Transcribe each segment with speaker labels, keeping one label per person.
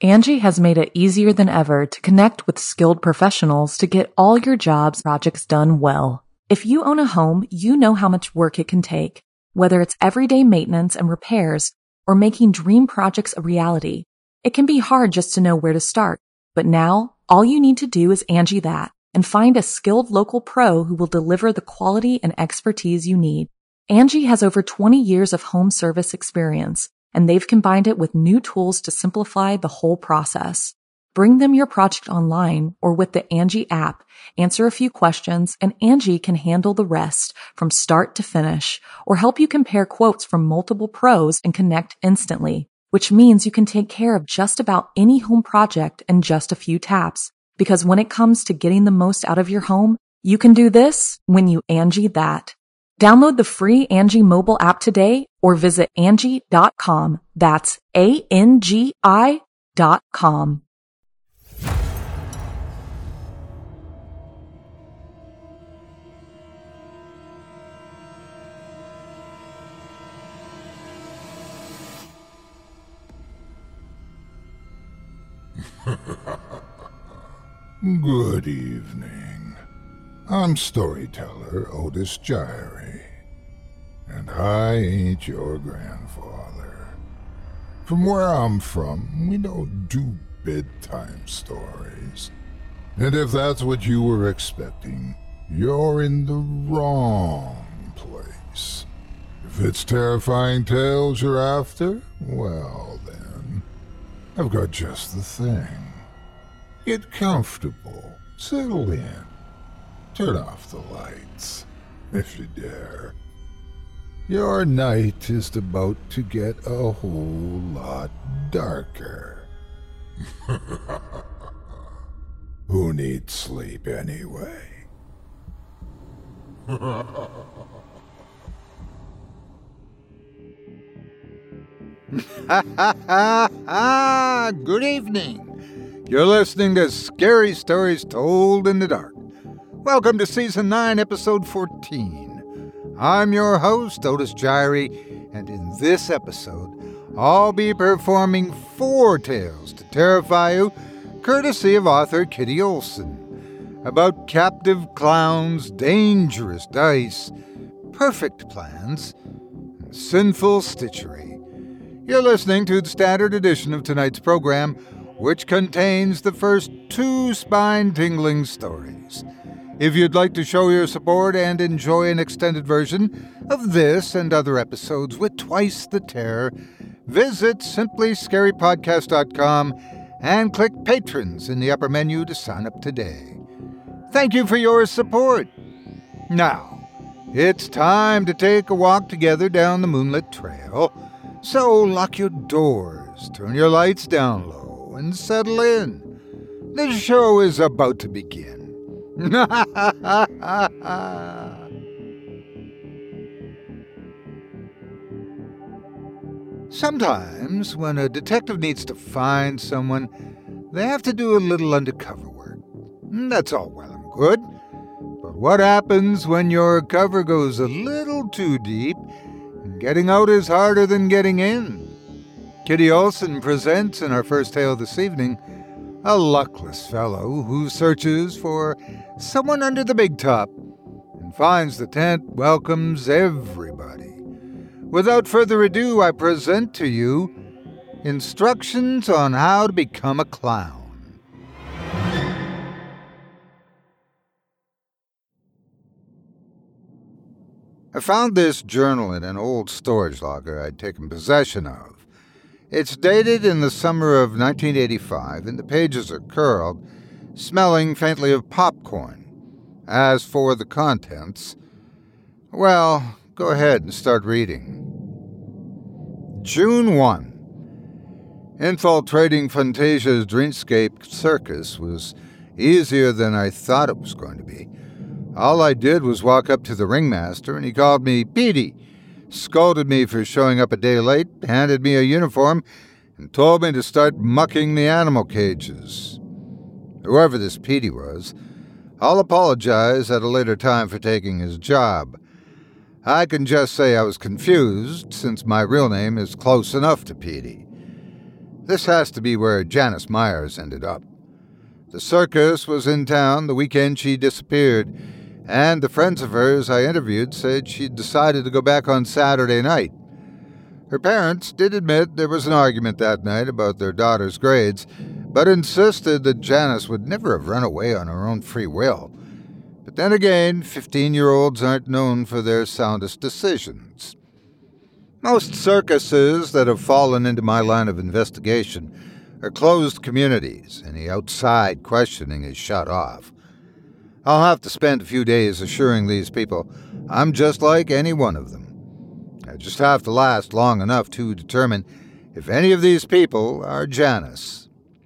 Speaker 1: Angie has made it easier than ever to connect with skilled professionals to get all your jobs projects done well. If you own a home, you know how much work it can take, whether it's everyday maintenance and repairs or making dream projects a reality. It can be hard just to know where to start, but now all you need to do is Angie that and find a skilled local pro who will deliver the quality and expertise you need. Angie has over 20 years of home service experience, and they've combined it with new tools to simplify the whole process. Bring them your project online or with the Angie app, answer a few questions, and Angie can handle the rest from start to finish or help you compare quotes from multiple pros and connect instantly, which means you can take care of just about any home project in just a few taps. Because when it comes to getting the most out of your home, you can do this when you Angie that. Download the free Angie mobile app today or visit Angie.com. That's ANGI.com.
Speaker 2: Good evening. I'm storyteller Otis Gyrie, and I ain't your grandfather. From where I'm from, we don't do bedtime stories. And if that's what you were expecting, you're in the wrong place. If it's terrifying tales you're after, well then, I've got just the thing. Get comfortable, settle in, turn off the lights, if you dare. Your night is about to get a whole lot darker. Who needs sleep anyway?
Speaker 3: Good evening. You're listening to Scary Stories Told in the Dark. Welcome to Season 9, Episode 14. I'm your host, Otis Gyrie, and in this episode, I'll be performing 4 tales to terrify you, courtesy of author Kitty Olson, about captive clowns, dangerous dice, perfect plans, and sinful stitchery. You're listening to the standard edition of tonight's program, which contains the first 2 spine-tingling stories. If you'd like to show your support and enjoy an extended version of this and other episodes with twice the terror, visit simplyscarypodcast.com and click Patrons in the upper menu to sign up today. Thank you for your support. Now, it's time to take a walk together down the moonlit trail. So lock your doors, turn your lights down low, and settle in. The show is about to begin. Sometimes, when a detective needs to find someone, they have to do a little undercover work. That's all well and good. But what happens when your cover goes a little too deep, and getting out is harder than getting in? Kitty Olson presents in our first tale this evening a luckless fellow who searches for someone under the big top and finds the tent welcomes everybody. Without further ado, I present to you Instructions on How to Become a Clown. I found this journal in an old storage locker I'd taken possession of. It's dated in the summer of 1985, and the pages are curled, smelling faintly of popcorn. As for the contents, well, go ahead and start reading. June 1. Infiltrating Fantasia's Dreamscape Circus was easier than I thought it was going to be. All I did was walk up to the ringmaster, and he called me Petey, scolded me for showing up a day late, handed me a uniform, and told me to start mucking the animal cages. Whoever this Petey was, I'll apologize at a later time for taking his job. I can just say I was confused, since my real name is close enough to Petey. This has to be where Janice Myers ended up. The circus was in town the weekend she disappeared, and the friends of hers I interviewed said she'd decided to go back on Saturday night. Her parents did admit there was an argument that night about their daughter's grades, but insisted that Janice would never have run away on her own free will. But then again, 15-year-olds aren't known for their soundest decisions. Most circuses that have fallen into my line of investigation are closed communities. Any outside questioning is shut off. I'll have to spend a few days assuring these people I'm just like any one of them. I just have to last long enough to determine if any of these people are Janice.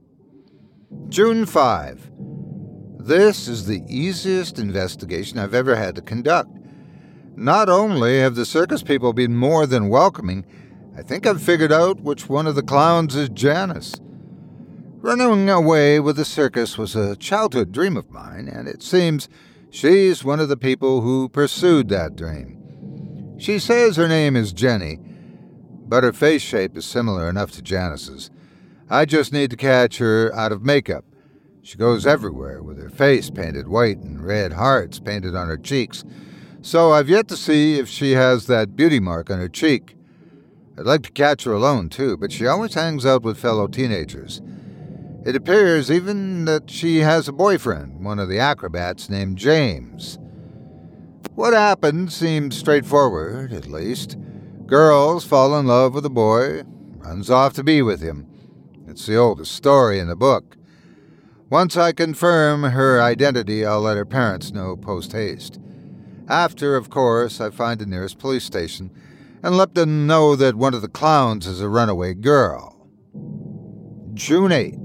Speaker 3: June 5. This is the easiest investigation I've ever had to conduct. Not only have the circus people been more than welcoming, I think I've figured out which one of the clowns is Janice. Running away with the circus was a childhood dream of mine, and it seems she's one of the people who pursued that dream. She says her name is Jenny, but her face shape is similar enough to Janice's. I just need to catch her out of makeup. She goes everywhere with her face painted white and red hearts painted on her cheeks, so I've yet to see if she has that beauty mark on her cheek. I'd like to catch her alone, too, but she always hangs out with fellow teenagers. It appears even that she has a boyfriend, one of the acrobats named James. What happened seems straightforward, at least. Girls fall in love with a boy, runs off to be with him. It's the oldest story in the book. Once I confirm her identity, I'll let her parents know post-haste. After, of course, I find the nearest police station and let them know that one of the clowns is a runaway girl. June 8.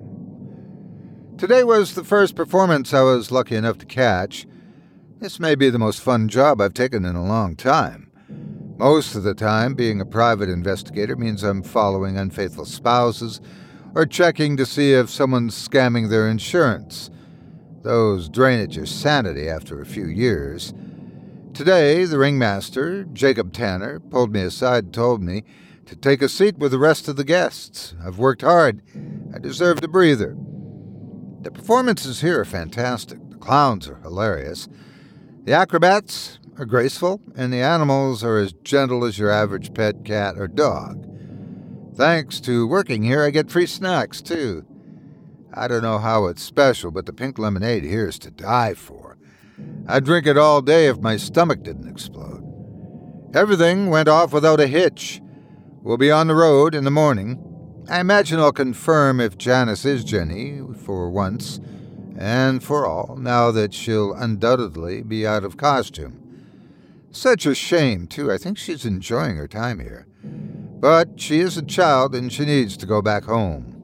Speaker 3: Today was the first performance I was lucky enough to catch. This may be the most fun job I've taken in a long time. Most of the time, being a private investigator means I'm following unfaithful spouses or checking to see if someone's scamming their insurance. Those drain at your sanity after a few years. Today, the ringmaster, Jacob Tanner, pulled me aside and told me to take a seat with the rest of the guests. I've worked hard. I deserved a breather. The performances here are fantastic. The clowns are hilarious. The acrobats are graceful, and the animals are as gentle as your average pet cat or dog. Thanks to working here, I get free snacks, too. I don't know how it's special, but the pink lemonade here is to die for. I'd drink it all day if my stomach didn't explode. Everything went off without a hitch. We'll be on the road in the morning. I imagine I'll confirm if Janice is Jenny, for once and for all, now that she'll undoubtedly be out of costume. Such a shame, too. I think she's enjoying her time here. But she is a child and she needs to go back home.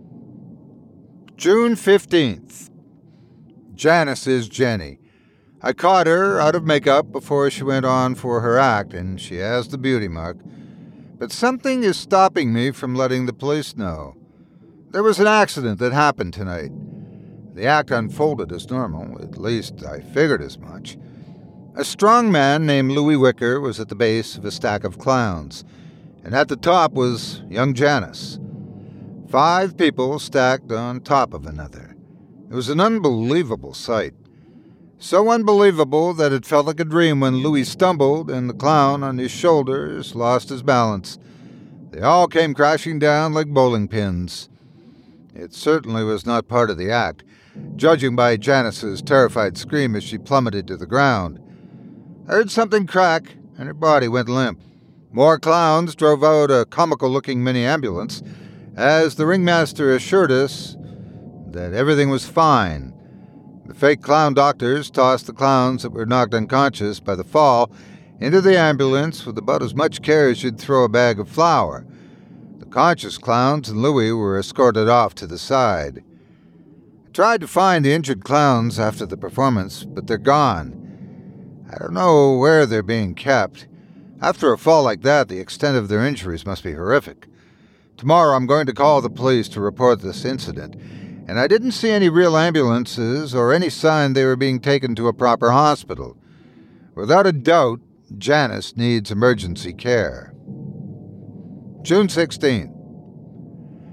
Speaker 3: June 15th. Janice is Jenny. I caught her out of makeup before she went on for her act, and she has the beauty mark. But something is stopping me from letting the police know. There was an accident that happened tonight. The act unfolded as normal, at least I figured as much. A strong man named Louis Wicker was at the base of a stack of clowns, and at the top was young Janice. 5 people stacked on top of another. It was an unbelievable sight. So unbelievable that it felt like a dream when Louis stumbled and the clown on his shoulders lost his balance. They all came crashing down like bowling pins. It certainly was not part of the act, judging by Janice's terrified scream as she plummeted to the ground. I heard something crack, and her body went limp. More clowns drove out a comical-looking mini-ambulance, as the ringmaster assured us that everything was fine. The fake clown doctors tossed the clowns that were knocked unconscious by the fall into the ambulance with about as much care as you'd throw a bag of flour. The conscious clowns and Louis were escorted off to the side. I tried to find the injured clowns after the performance, but they're gone. I don't know where they're being kept. After a fall like that, the extent of their injuries must be horrific. Tomorrow I'm going to call the police to report this incident, and I didn't see any real ambulances or any sign they were being taken to a proper hospital. Without a doubt, Janice needs emergency care. June 16th.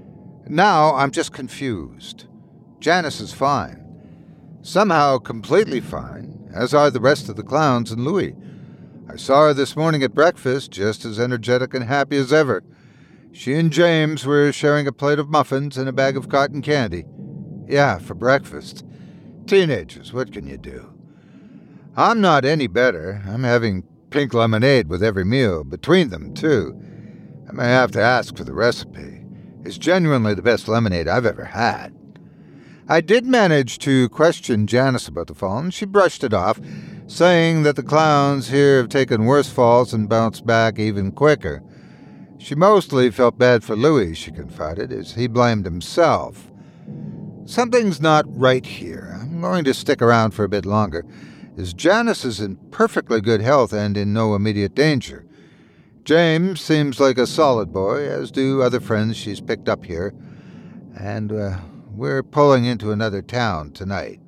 Speaker 3: Now I'm just confused. Janice is fine. Somehow completely fine, as are the rest of the clowns and Louie. I saw her this morning at breakfast, just as energetic and happy as ever. She and James were sharing a plate of muffins and a bag of cotton candy. Yeah, for breakfast. Teenagers, what can you do? I'm not any better. I'm having pink lemonade with every meal, between them, too. I may have to ask for the recipe. It's genuinely the best lemonade I've ever had. I did manage to question Janice about the fall, and she brushed it off, saying that the clowns here have taken worse falls and bounced back even quicker. She mostly felt bad for Louie, she confided, as he blamed himself. Something's not right here. I'm going to stick around for a bit longer, as Janice is in perfectly good health and in no immediate danger. James seems like a solid boy, as do other friends she's picked up here, and we're pulling into another town tonight.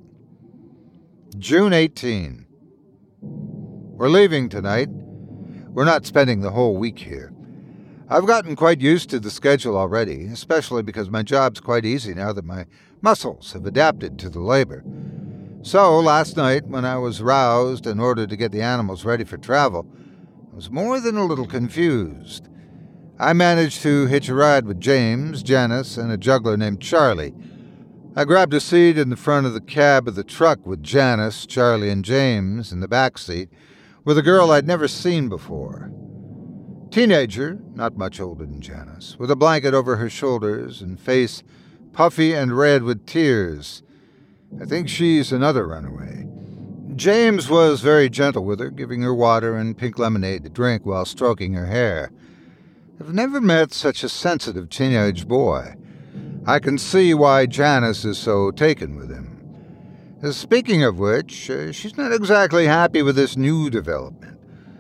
Speaker 3: June 18. We're leaving tonight. We're not spending the whole week here. I've gotten quite used to the schedule already, especially because my job's quite easy now that my muscles have adapted to the labor. So, last night, when I was roused and ordered to get the animals ready for travel, I was more than a little confused. I managed to hitch a ride with James, Janice, and a juggler named Charlie. I grabbed a seat in the front of the cab of the truck with Janice, Charlie, and James in the back seat, with a girl I'd never seen before. Teenager, not much older than Janice, with a blanket over her shoulders and face puffy and red with tears. I think she's another runaway. James was very gentle with her, giving her water and pink lemonade to drink while stroking her hair. I've never met such a sensitive teenage boy. I can see why Janice is so taken with him. Speaking of which, she's not exactly happy with this new development.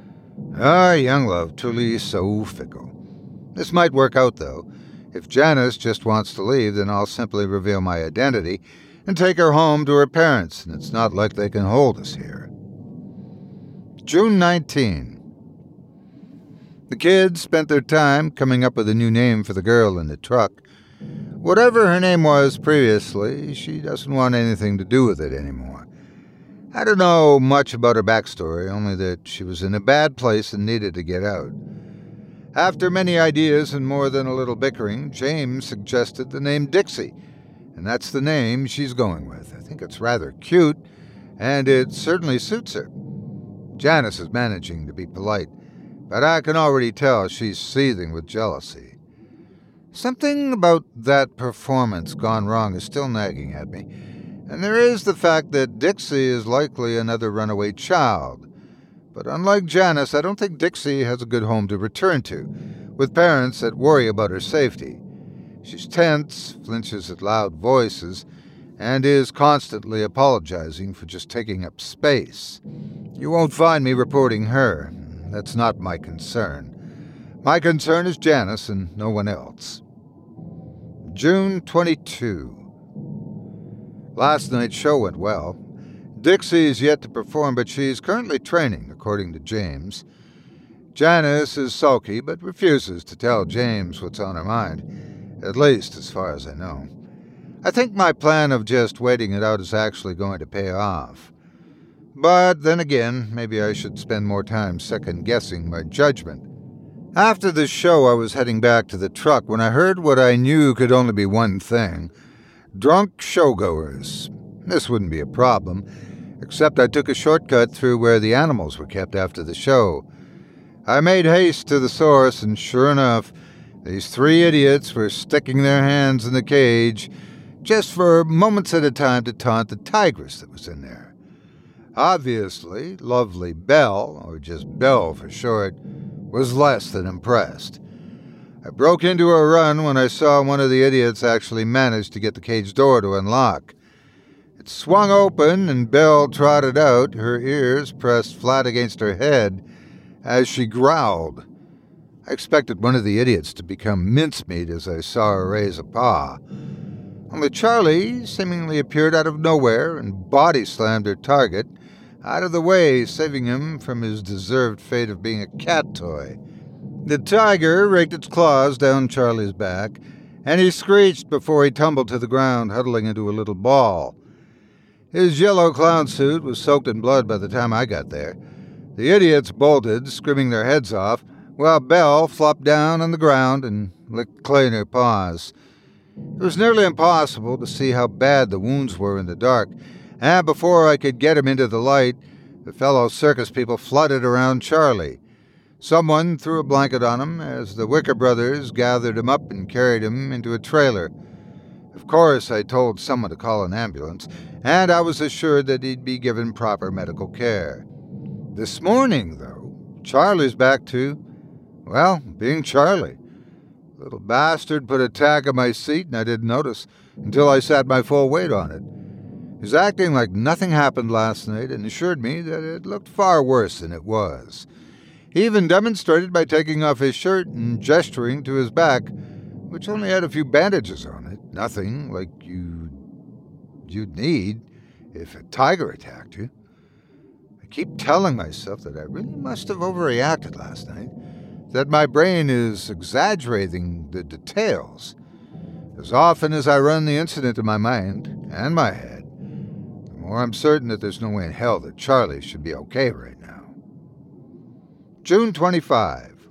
Speaker 3: Young love, truly so fickle. This might work out, though. If Janice just wants to leave, then I'll simply reveal my identity and take her home to her parents, and it's not like they can hold us here. June 19. The kids spent their time coming up with a new name for the girl in the truck. Whatever her name was previously, she doesn't want anything to do with it anymore. I don't know much about her backstory, only that she was in a bad place and needed to get out. After many ideas and more than a little bickering, James suggested the name Dixie, and that's the name she's going with. I think it's rather cute, and it certainly suits her. Janice is managing to be polite, but I can already tell she's seething with jealousy. Something about that performance gone wrong is still nagging at me, and there is the fact that Dixie is likely another runaway child. But unlike Janice, I don't think Dixie has a good home to return to, with parents that worry about her safety. She's tense, flinches at loud voices, and is constantly apologizing for just taking up space. You won't find me reporting her. That's not my concern. My concern is Janice and no one else. June 22. Last night's show went well. Dixie's yet to perform, but she's currently training, according to James. Janice is sulky, but refuses to tell James what's on her mind, at least as far as I know. I think my plan of just waiting it out is actually going to pay off. But then again, maybe I should spend more time second-guessing my judgment. After the show, I was heading back to the truck when I heard what I knew could only be one thing: drunk showgoers. This wouldn't be a problem, except I took a shortcut through where the animals were kept after the show. I made haste to the source, and sure enough, these three idiots were sticking their hands in the cage just for moments at a time to taunt the tigress that was in there. Obviously, lovely Belle, or just Belle for short, was less than impressed. I broke into a run when I saw one of the idiots actually manage to get the cage door to unlock. It swung open and Belle trotted out, her ears pressed flat against her head, as she growled. I expected one of the idiots to become mincemeat as I saw her raise a paw. Only Charlie seemingly appeared out of nowhere and body-slammed her target, out of the way, saving him from his deserved fate of being a cat toy. The tiger raked its claws down Charlie's back, and he screeched before he tumbled to the ground, huddling into a little ball. His yellow clown suit was soaked in blood by the time I got there. The idiots bolted, screaming their heads off, while Belle flopped down on the ground and licked clay in her paws. It was nearly impossible to see how bad the wounds were in the dark, and before I could get him into the light, the fellow circus people flooded around Charlie. Someone threw a blanket on him as the Wicker brothers gathered him up and carried him into a trailer. Of course, I told someone to call an ambulance, and I was assured that he'd be given proper medical care. This morning, though, Charlie's back to, well, being Charlie. Little bastard put a tag on my seat and I didn't notice until I sat my full weight on it. He was acting like nothing happened last night and assured me that it looked far worse than it was. He even demonstrated by taking off his shirt and gesturing to his back, which only had a few bandages on it. Nothing like you'd need if a tiger attacked you. I keep telling myself that I really must have overreacted last night, that my brain is exaggerating the details. As often as I run the incident in my mind and my head, the more I'm certain that there's no way in hell that Charlie should be okay right now. June 25.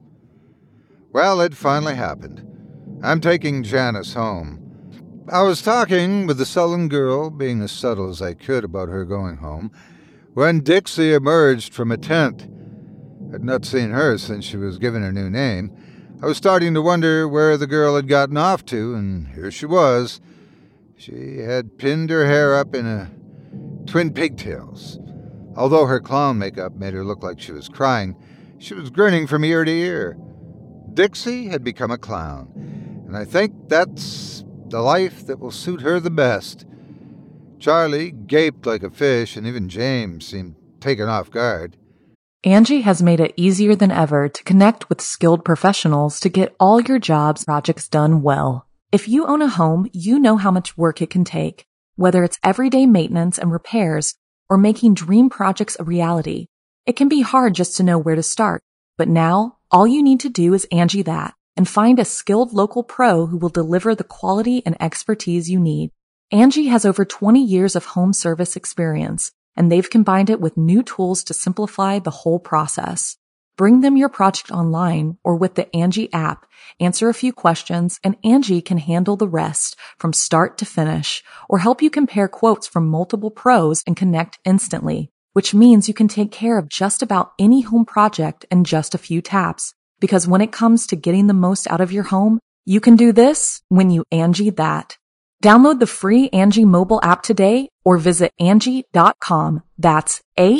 Speaker 3: Well, it finally happened. I'm taking Janice home. I was talking with the sullen girl, being as subtle as I could about her going home, when Dixie emerged from a tent. I'd not seen her since she was given her new name. I was starting to wonder where the girl had gotten off to, and here she was. She had pinned her hair up in twin pigtails. Although her clown makeup made her look like she was crying, she was grinning from ear to ear. Dixie had become a clown, and I think that's the life that will suit her the best. Charlie gaped like a fish, and even James seemed taken off guard.
Speaker 1: Angie has made it easier than ever to connect with skilled professionals to get all your jobs projects done well. If you own a home, you know how much work it can take, whether it's everyday maintenance and repairs or making dream projects a reality. It can be hard just to know where to start, but now all you need to do is Angie that and find a skilled local pro who will deliver the quality and expertise you need. Angie has over 20 years of home service experience, and they've combined it with new tools to simplify the whole process. Bring them your project online or with the Angie app, answer a few questions, and Angie can handle the rest from start to finish, or help you compare quotes from multiple pros and connect instantly, which means you can take care of just about any home project in just a few taps. Because when it comes to getting the most out of your home, you can do this when you Angie that. Download the free Angie mobile app today or visit Angie.com. That's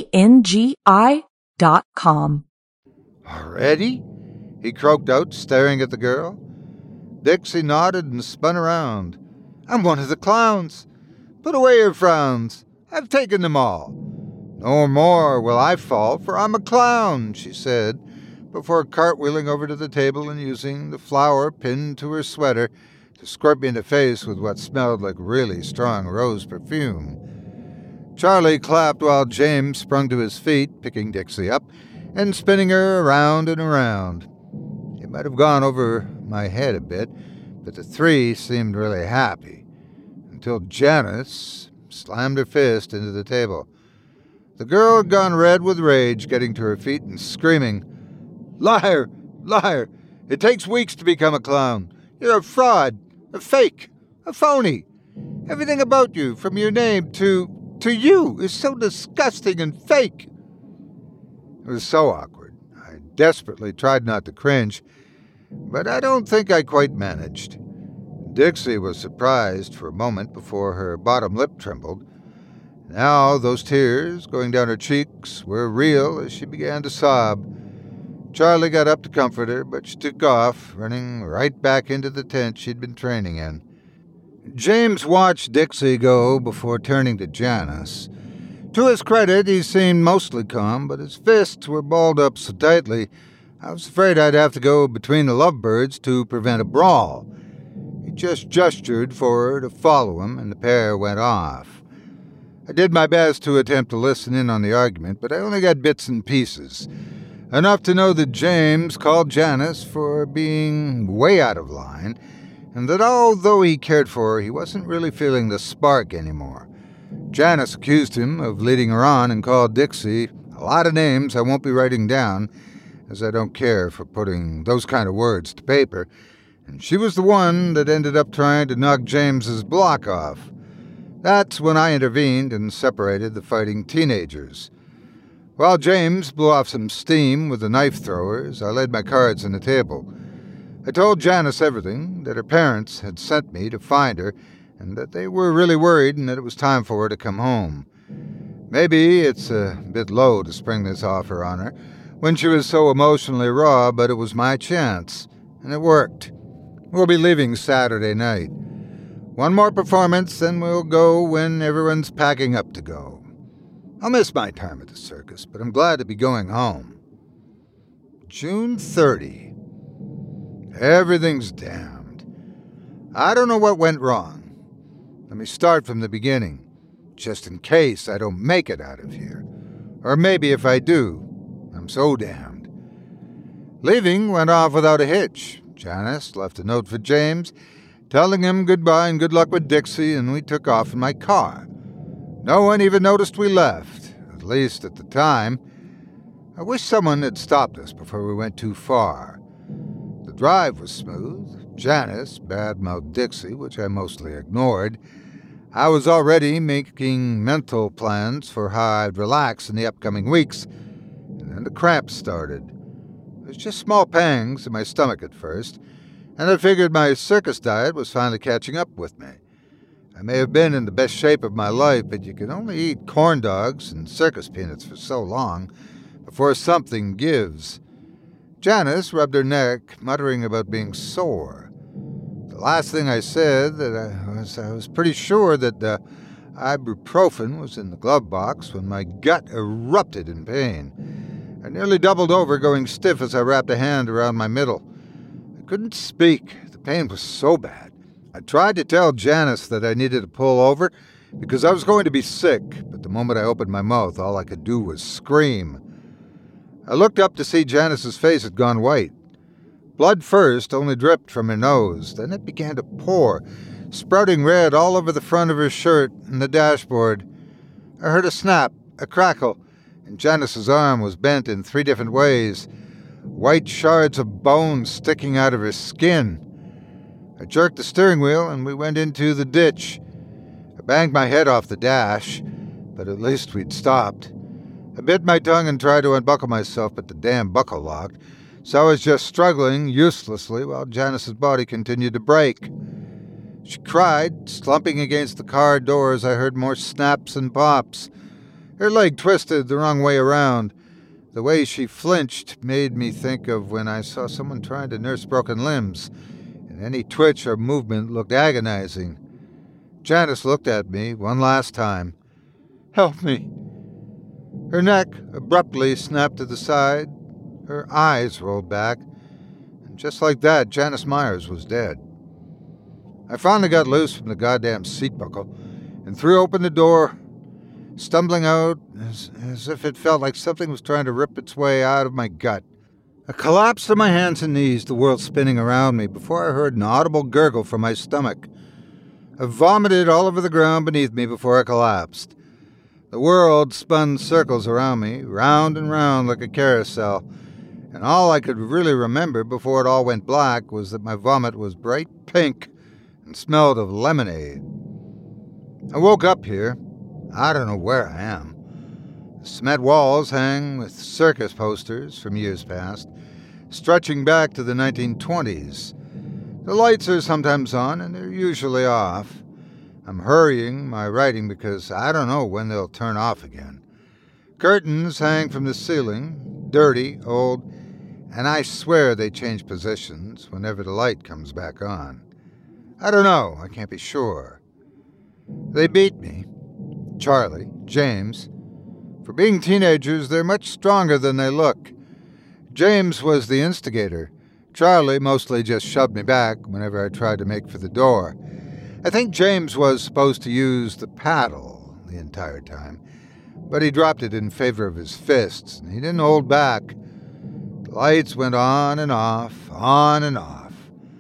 Speaker 1: ANGI.com.
Speaker 3: Already? He croaked out, staring at the girl. Dixie nodded and spun around. I'm one of the clowns. Put away your frowns. I've taken them all. No more will I fall, for I'm a clown, she said, before cartwheeling over to the table and using the flower pinned to her sweater to squirt me in the face with what smelled like really strong rose perfume. Charlie clapped while James sprung to his feet, picking Dixie up and spinning her around and around. It might have gone over my head a bit, but the three seemed really happy, until Janice slammed her fist into the table. The girl had gone red with rage, getting to her feet and screaming, Liar! Liar! It takes weeks to become a clown. You're a fraud, a fake, a phony. Everything about you, from your name to you, is so disgusting and fake. It was so awkward. I desperately tried not to cringe, but I don't think I quite managed. Dixie was surprised for a moment before her bottom lip trembled. Now those tears going down her cheeks were real as she began to sob. Charlie got up to comfort her, but she took off, running right back into the tent she'd been training in. James watched Dixie go before turning to Janice. To his credit, he seemed mostly calm, but his fists were balled up so tightly I was afraid I'd have to go between the lovebirds to prevent a brawl. He just gestured for her to follow him, and the pair went off. I did my best to attempt to listen in on the argument, but I only got bits and pieces. Enough to know that James called Janice for being way out of line, and that although he cared for her, he wasn't really feeling the spark anymore. Janice accused him of leading her on and called Dixie a lot of names I won't be writing down, as I don't care for putting those kind of words to paper, and she was the one that ended up trying to knock James's block off. That's when I intervened and separated the fighting teenagers. While James blew off some steam with the knife throwers, I laid my cards on the table. I told Janice everything, that her parents had sent me to find her, and that they were really worried and that it was time for her to come home. Maybe it's a bit low to spring this offer on her when she was so emotionally raw, but it was my chance, and it worked. We'll be leaving Saturday night. One more performance, then we'll go when everyone's packing up to go. I'll miss my time at the circus, but I'm glad to be going home. June 30. Everything's damned. I don't know what went wrong. Let me start from the beginning, just in case I don't make it out of here. Or maybe if I do, I'm so damned. Leaving went off without a hitch. Janice left a note for James, telling him goodbye and good luck with Dixie, and we took off in my car. No one even noticed we left, at least at the time. I wish someone had stopped us before we went too far. The drive was smooth. Janice bad-mouthed Dixie, which I mostly ignored. I was already making mental plans for how I'd relax in the upcoming weeks, and then the cramps started. It was just small pangs in my stomach at first, and I figured my circus diet was finally catching up with me. I may have been in the best shape of my life, but you can only eat corn dogs and circus peanuts for so long before something gives. Janice rubbed her neck, muttering about being sore. The last thing I said I was pretty sure that the ibuprofen was in the glove box when my gut erupted in pain. I nearly doubled over, going stiff as I wrapped a hand around my middle. I couldn't speak. The pain was so bad. I tried to tell Janice that I needed to pull over because I was going to be sick, but the moment I opened my mouth, all I could do was scream. I looked up to see Janice's face had gone white. Blood first only dripped from her nose, then it began to pour, sprouting red all over the front of her shirt and the dashboard. I heard a snap, a crackle, and Janice's arm was bent in 3 different ways, white shards of bone sticking out of her skin. I jerked the steering wheel and we went into the ditch. I banged my head off the dash, but at least we'd stopped. I bit my tongue and tried to unbuckle myself, but the damn buckle locked, so I was just struggling uselessly while Janice's body continued to break. She cried, slumping against the car door as I heard more snaps and pops. Her leg twisted the wrong way around. The way she flinched made me think of when I saw someone trying to nurse broken limbs, and any twitch or movement looked agonizing. Janice looked at me one last time. "Help me." Her neck abruptly snapped to the side, her eyes rolled back, and just like that, Janice Myers was dead. I finally got loose from the goddamn seat buckle and threw open the door, stumbling out as if it felt like something was trying to rip its way out of my gut. I collapsed to my hands and knees, the world spinning around me, before I heard an audible gurgle from my stomach. I vomited all over the ground beneath me before I collapsed. The world spun circles around me, round and round like a carousel, and all I could really remember before it all went black was that my vomit was bright pink and smelled of lemonade. I woke up here. I don't know where I am. The cement walls hang with circus posters from years past, stretching back to the 1920s. The lights are sometimes on, and they're usually off. I'm hurrying my writing because I don't know when they'll turn off again. Curtains hang from the ceiling, dirty, old, and I swear they change positions whenever the light comes back on. I don't know, I can't be sure. They beat me. Charlie, James. For being teenagers, they're much stronger than they look. James was the instigator. Charlie mostly just shoved me back whenever I tried to make for the door. I think James was supposed to use the paddle the entire time, but he dropped it in favor of his fists, and he didn't hold back. The lights went on and off, on and off.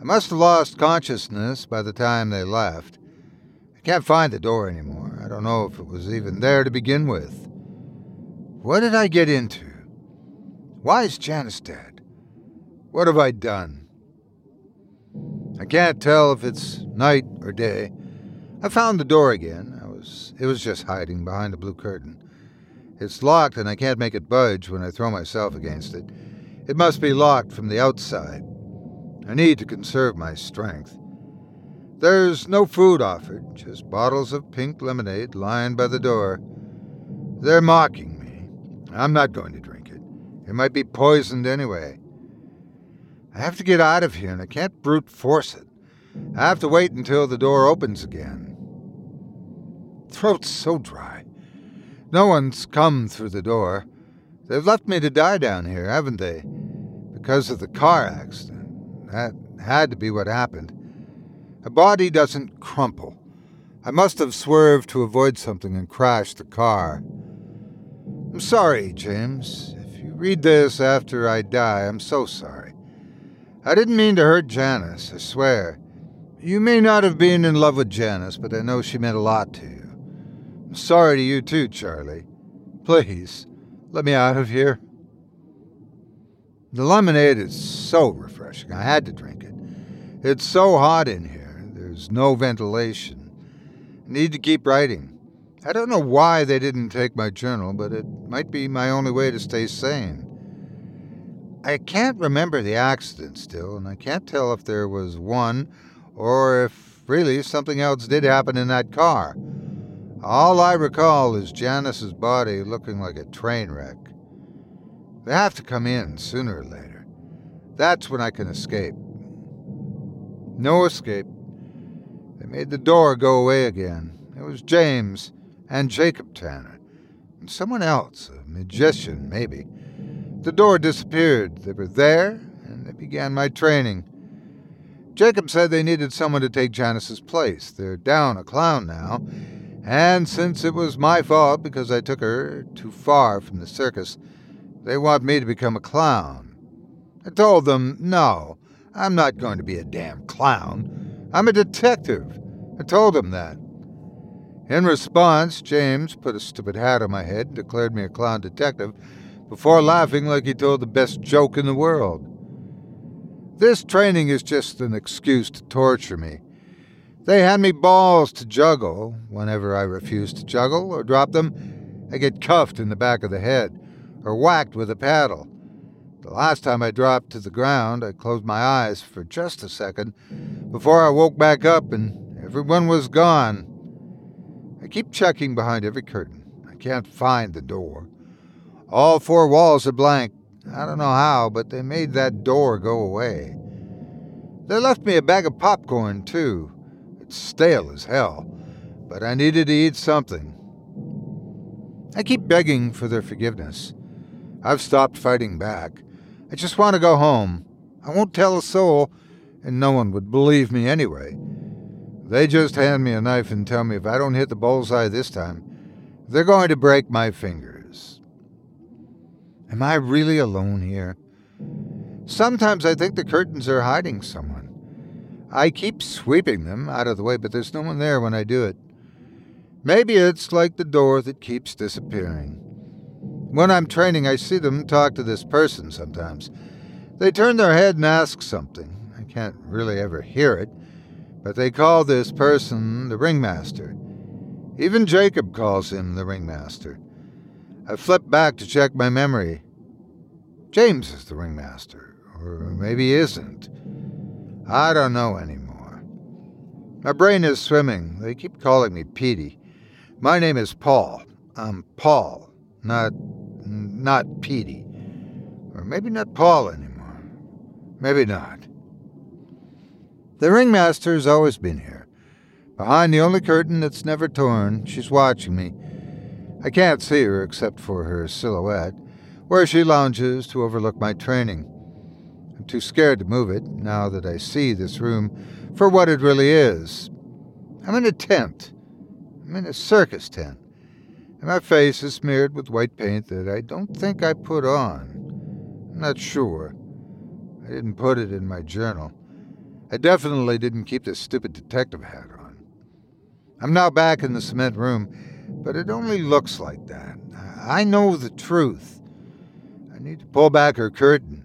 Speaker 3: I must have lost consciousness by the time they left. I can't find the door anymore. I don't know if it was even there to begin with. What did I get into? Why is Janice dead? What have I done? I can't tell if it's night or day. I found the door again. It was just hiding behind a blue curtain. It's locked and I can't make it budge when I throw myself against it. It must be locked from the outside. I need to conserve my strength. There's no food offered, just bottles of pink lemonade lying by the door. They're mocking me. I'm not going to drink it. It might be poisoned anyway. I have to get out of here and I can't brute force it. I have to wait until the door opens again. Throat's so dry. No one's come through the door. They've left me to die down here, haven't they? Because of the car accident. That had to be what happened. A body doesn't crumple. I must have swerved to avoid something and crashed the car. I'm sorry, James. If you read this after I die, I'm so sorry. I didn't mean to hurt Janice, I swear. You may not have been in love with Janice, but I know she meant a lot to you. I'm sorry to you too, Charlie. Please, let me out of here. The lemonade is so refreshing. I had to drink it. It's so hot in here. There's no ventilation. I need to keep writing. I don't know why they didn't take my journal, but it might be my only way to stay sane. I can't remember the accident still, and I can't tell if there was one or if really something else did happen in that car. All I recall is Janice's body looking like a train wreck. They have to come in sooner or later. That's when I can escape. No escape. They made the door go away again. It was James and Jacob Tanner. And someone else, a magician maybe. The door disappeared. They were there, and they began my training. Jacob said they needed someone to take Janice's place. They're down a clown now. And since it was my fault because I took her too far from the circus, they want me to become a clown. I told them, no, I'm not going to be a damn clown. I'm a detective. I told them that. In response, James put a stupid hat on my head and declared me a clown detective before laughing like he told the best joke in the world. This training is just an excuse to torture me. They hand me balls to juggle. Whenever I refuse to juggle or drop them, I get cuffed in the back of the head or whacked with a paddle. The last time I dropped to the ground, I closed my eyes for just a second before I woke back up and everyone was gone. I keep checking behind every curtain. I can't find the door. All four walls are blank. I don't know how, but they made that door go away. They left me a bag of popcorn, too. It's stale as hell, but I needed to eat something. I keep begging for their forgiveness. I've stopped fighting back. I just want to go home. I won't tell a soul, and no one would believe me anyway. They just hand me a knife and tell me if I don't hit the bullseye this time, they're going to break my fingers. Am I really alone here? Sometimes I think the curtains are hiding someone. I keep sweeping them out of the way, but there's no one there when I do it. Maybe it's like the door that keeps disappearing. When I'm training, I see them talk to this person sometimes. They turn their head and ask something. I can't really ever hear it, but they call this person the ringmaster. Even Jacob calls him the ringmaster. I flip back to check my memory. James is the ringmaster, or maybe he isn't. I don't know anymore. My brain is swimming. They keep calling me Petey. My name is Paul. I'm Paul, not Petey. Or maybe not Paul anymore. Maybe not. The ringmaster's always been here. Behind the only curtain that's never torn, she's watching me. I can't see her except for her silhouette, where she lounges to overlook my training. I'm too scared to move it, now that I see this room for what it really is. I'm in a tent. I'm in a circus tent. And my face is smeared with white paint that I don't think I put on. I'm not sure. I didn't put it in my journal. I definitely didn't keep this stupid detective hat on. I'm now back in the cement room, but it only looks like that. I know the truth. I need to pull back her curtain.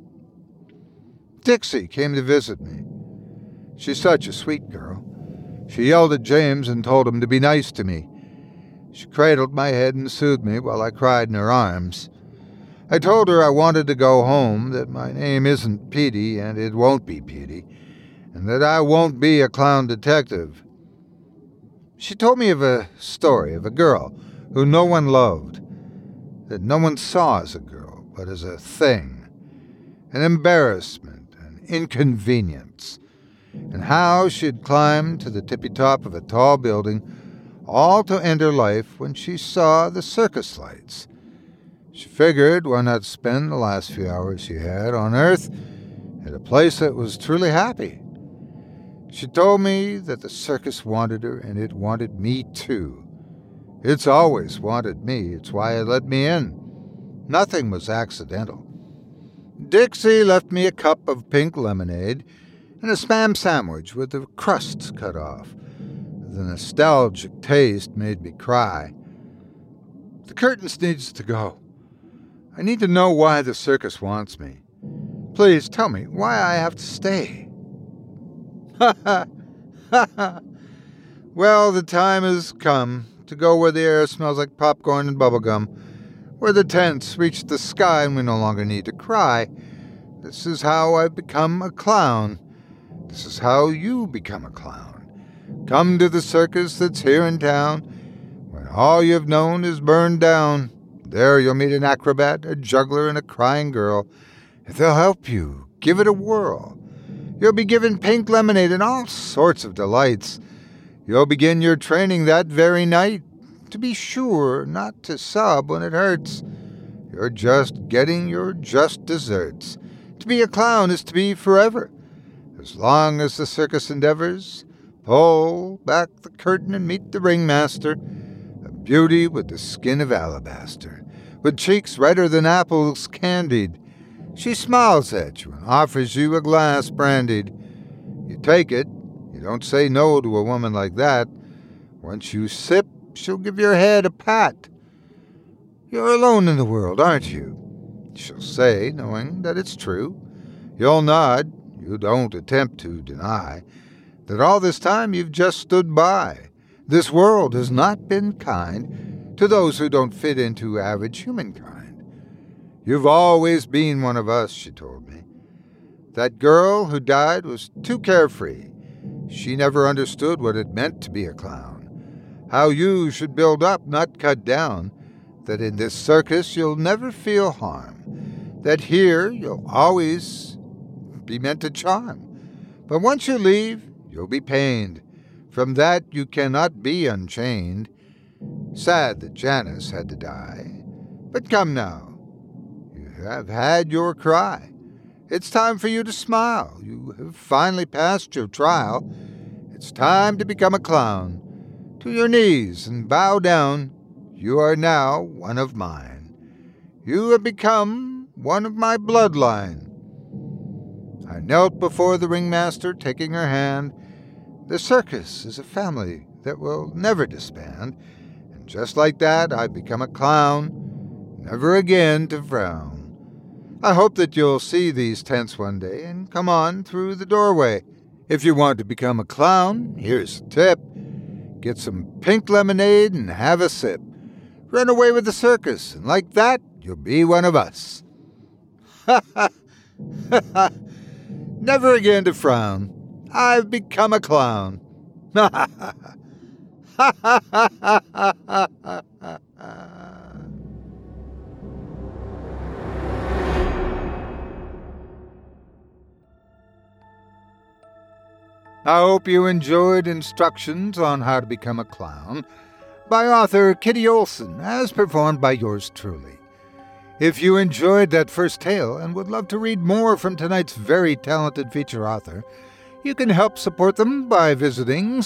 Speaker 3: Dixie came to visit me. She's such a sweet girl. She yelled at James and told him to be nice to me. She cradled my head and soothed me while I cried in her arms. I told her I wanted to go home, that my name isn't Petey and it won't be Petey, and that I won't be a clown detective. She told me of a story of a girl who no one loved, that no one saw as a girl, but as a thing, an embarrassment, an inconvenience, and how she'd climbed to the tippy top of a tall building, all to end her life when she saw the circus lights. She figured why not spend the last few hours she had on Earth at a place that was truly happy. She told me that the circus wanted her, and it wanted me too. It's always wanted me. It's why it let me in. Nothing was accidental. Dixie left me a cup of pink lemonade and a Spam sandwich with the crusts cut off. The nostalgic taste made me cry. The curtains needs to go. I need to know why the circus wants me. Please tell me why I have to stay. Ha ha ha ha. Well, the time has come to go where the air smells like popcorn and bubblegum, where the tents reach the sky and we no longer need to cry. This is how I've become a clown. This is how you become a clown. Come to the circus that's here in town, when all you've known is burned down. There you'll meet an acrobat, a juggler, and a crying girl. They'll help you. Give it a whirl. You'll be given pink lemonade and all sorts of delights. You'll begin your training that very night. To be sure not to sob when it hurts. You're just getting your just desserts. To be a clown is to be forever. As long as the circus endeavors, pull back the curtain and meet the ringmaster, a beauty with the skin of alabaster, with cheeks redder than apples candied. She smiles at you and offers you a glass brandied. You take it. You don't say no to a woman like that. Once you sip, she'll give your head a pat. You're alone in the world, aren't you? She'll say, knowing that it's true. You'll nod. You don't attempt to deny that all this time you've just stood by. This world has not been kind to those who don't fit into average humankind. You've always been one of us, she told me. That girl who died was too carefree. She never understood what it meant to be a clown. How you should build up, not cut down. That in this circus you'll never feel harm. That here you'll always be meant to charm. But once you leave, you'll be pained. From that you cannot be unchained. Sad that Janice had to die. But come now, you have had your cry. It's time for you to smile. You have finally passed your trial. It's time to become a clown. To your knees and bow down. You are now one of mine. You have become one of my bloodline. I knelt before the ringmaster, taking her hand. The circus is a family that will never disband, and just like that, I've become a clown, never again to frown. I hope that you'll see these tents one day and come on through the doorway. If you want to become a clown, here's a tip. Get some pink lemonade and have a sip. Run away with the circus, and like that, you'll be one of us. Ha ha ha! Never again to frown. I've become a clown. Ha ha ha ha ha ha ha ha ha ha. I hope you enjoyed instructions on how to become a clown by author Kitty Olson, as performed by yours truly. If you enjoyed that first tale and would love to read more from tonight's very talented feature author, you can help support them by visiting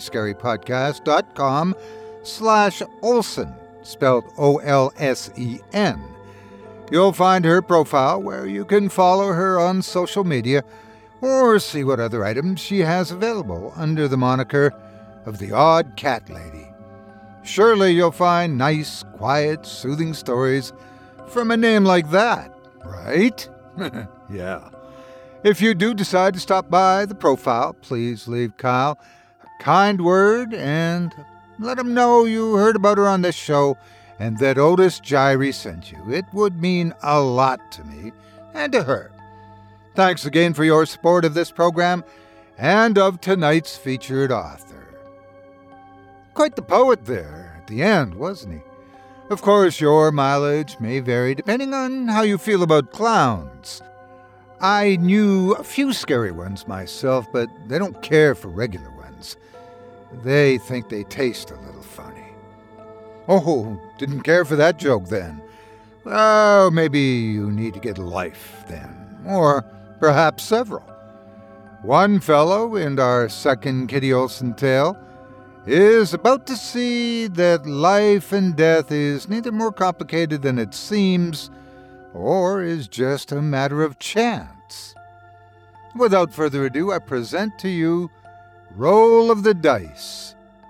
Speaker 3: simplyscarypodcast.com/Olsen, spelled Olsen. You'll find her profile where you can follow her on social media, or see what other items she has available under the moniker of the Odd Cat Lady. Surely you'll find nice, quiet, soothing stories from a name like that, right? Yeah. If you do decide to stop by the profile, please leave Kyle a kind word and let him know you heard about her on this show and that Otis Jiry sent you. It would mean a lot to me and to her. Thanks again for your support of this program and of tonight's featured author. Quite the poet there at the end, wasn't he? Of course, your mileage may vary depending on how you feel about clowns. I knew a few scary ones myself, but they don't care for regular ones. They think they taste a little funny. Oh, didn't care for that joke then. Oh, maybe you need to get life then, or perhaps several. One fellow in our second Kitty Olsen tale is about to see that life and death is neither more complicated than it seems, or is just a matter of chance. Without further ado, I present to you Roll of the Dice.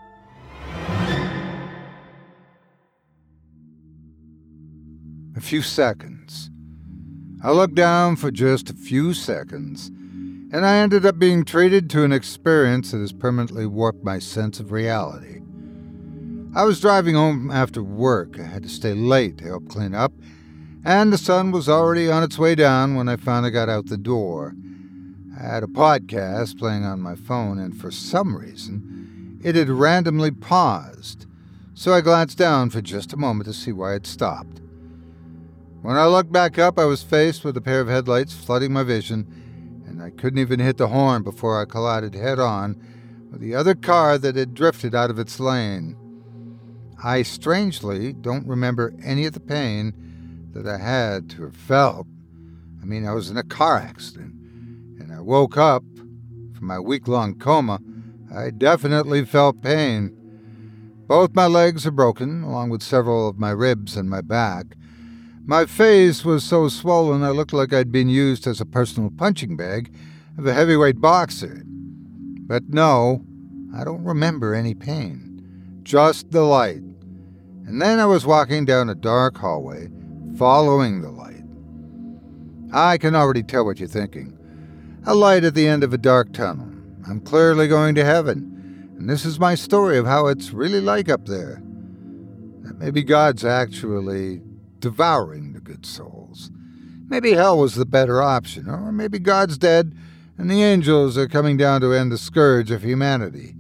Speaker 3: A few seconds. I looked down for just a few seconds, and I ended up being treated to an experience that has permanently warped my sense of reality. I was driving home after work. I had to stay late to help clean up, and the sun was already on its way down when I finally got out the door. I had a podcast playing on my phone, and for some reason, it had randomly paused, so I glanced down for just a moment to see why it stopped. When I looked back up, I was faced with a pair of headlights flooding my vision, and I couldn't even hit the horn before I collided head-on with the other car that had drifted out of its lane. I strangely don't remember any of the pain that I had to have felt. I mean, I was in a car accident, and I woke up from my week-long coma. I definitely felt pain. Both my legs are broken, along with several of my ribs and my back. My face was so swollen I looked like I'd been used as a personal punching bag of a heavyweight boxer. But no, I don't remember any pain, just the light. And then I was walking down a dark hallway, following the light. I can already tell what you're thinking. A light at the end of a dark tunnel. I'm clearly going to heaven, and this is my story of how it's really like up there. That maybe God's actually devouring the good souls. Maybe hell was the better option, or maybe God's dead and the angels are coming down to end the scourge of humanity.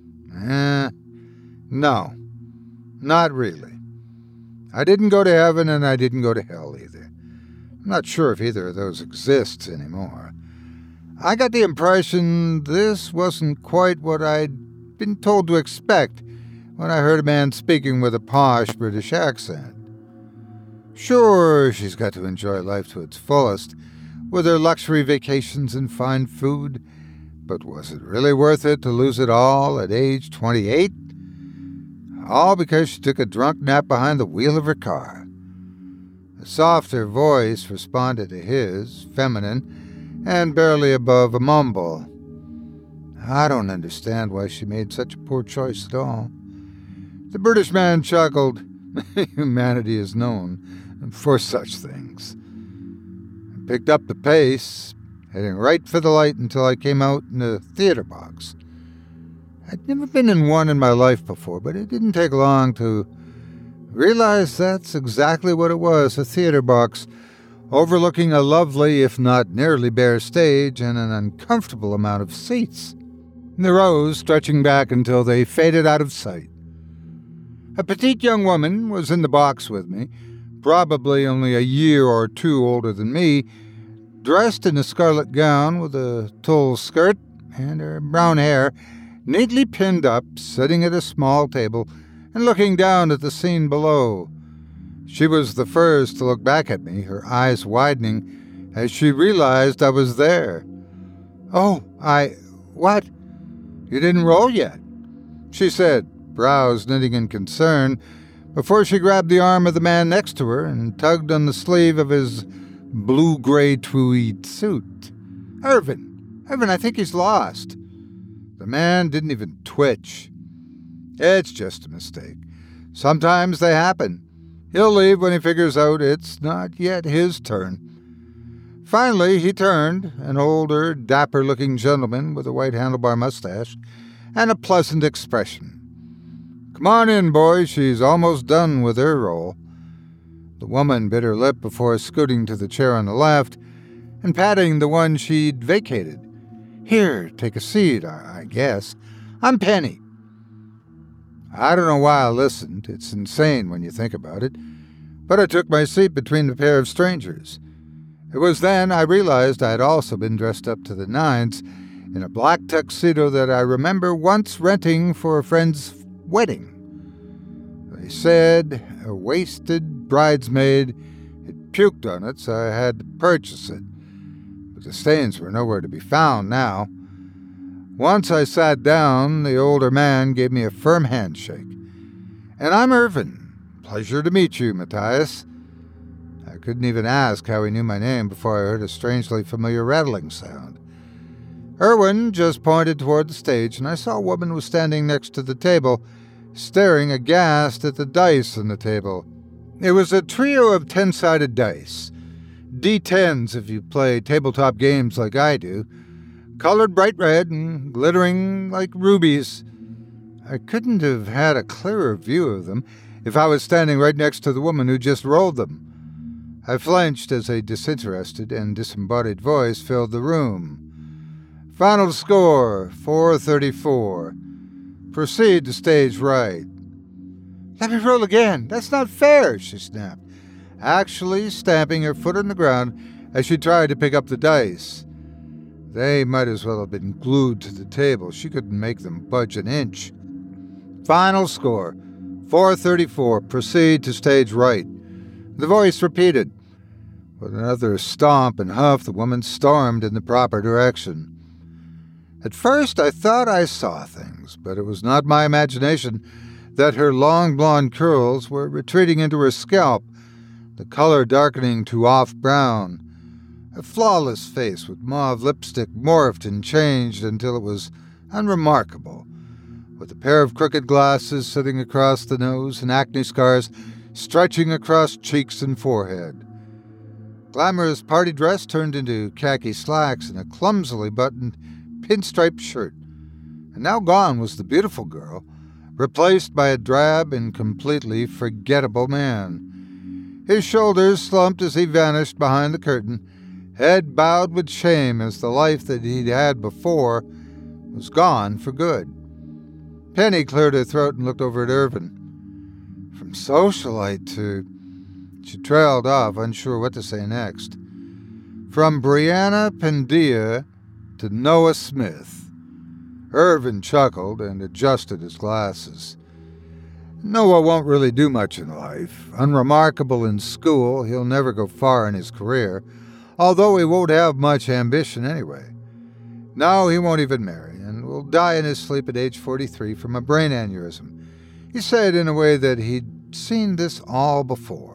Speaker 3: No, not really. I didn't go to heaven and I didn't go to hell either. I'm not sure if either of those exists anymore. I got the impression this wasn't quite what I'd been told to expect when I heard a man speaking with a posh British accent. Sure, she's got to enjoy life to its fullest, with her luxury vacations and fine food, but was it really worth it to lose it all at age 28? All because she took a drunk nap behind the wheel of her car. A softer voice responded to his, feminine, and barely above a mumble. I don't understand why she made such a poor choice at all. The British man chuckled. Humanity is known for such things. I picked up the pace, heading right for the light until I came out in a theater box. I'd never been in one in my life before, but it didn't take long to realize that's exactly what it was, a theater box, overlooking a lovely, if not nearly bare stage and an uncomfortable amount of seats, the rows stretching back until they faded out of sight. A petite young woman was in the box with me, probably only a year or two older than me, dressed in a scarlet gown with a tulle skirt and her brown hair neatly pinned up, sitting at a small table and looking down at the scene below. She was the first to look back at me, her eyes widening as she realized I was there. "Oh, what? You didn't roll yet?" she said, brows knitting in concern, before she grabbed the arm of the man next to her and tugged on the sleeve of his blue-gray tweed suit. "Irvin, Irvin, I think he's lost." The man didn't even twitch. "It's just a mistake. Sometimes they happen. He'll leave when he figures out it's not yet his turn." Finally, he turned, an older, dapper-looking gentleman with a white handlebar mustache and a pleasant expression. "Come on in, boy. She's almost done with her role." The woman bit her lip before scooting to the chair on the left and patting the one she'd vacated. "Here, take a seat, I guess. I'm Penny." I don't know why I listened. It's insane when you think about it. But I took my seat between a pair of strangers. It was then I realized I had also been dressed up to the nines in a black tuxedo that I remember once renting for a friend's wedding. They said a wasted bridesmaid had puked on it, so I had to purchase it. But the stains were nowhere to be found now. Once I sat down, the older man gave me a firm handshake. "And I'm Irvin. Pleasure to meet you, Matthias." I couldn't even ask how he knew my name before I heard a strangely familiar rattling sound. Irwin just pointed toward the stage, and I saw a woman was standing next to the table, staring aghast at the dice on the table. It was a trio of 10-sided dice. D10s if you play tabletop games like I do, colored bright red and glittering like rubies. I couldn't have had a clearer view of them if I was standing right next to the woman who just rolled them. I flinched as a disinterested and disembodied voice filled the room. "Final score, 434. Proceed to stage right." "Let me roll again. That's not fair," she snapped, actually stamping her foot on the ground as she tried to pick up the dice. They might as well have been glued to the table. She couldn't make them budge an inch. "Final score, 434. Proceed to stage right." The voice repeated. With another stomp and huff, the woman stormed in the proper direction. At first I thought I saw things, but it was not my imagination that her long blonde curls were retreating into her scalp, the color darkening to off-brown. Her flawless face with mauve lipstick morphed and changed until it was unremarkable, with a pair of crooked glasses sitting across the nose and acne scars stretching across cheeks and forehead. Glamorous party dress turned into khaki slacks and a clumsily buttoned pinstripe shirt. And now gone was the beautiful girl, replaced by a drab and completely forgettable man. His shoulders slumped as he vanished behind the curtain, head bowed with shame as the life that he'd had before was gone for good. Penny cleared her throat and looked over at Irvin. From socialite to... She trailed off, unsure what to say next. From Brianna Pendia to Noah Smith. Irvin chuckled and adjusted his glasses. Noah won't really do much in life. Unremarkable in school, he'll never go far in his career, although he won't have much ambition anyway. No, he won't even marry, and will die in his sleep at age 43 from a brain aneurysm. He said in a way that he'd seen this all before.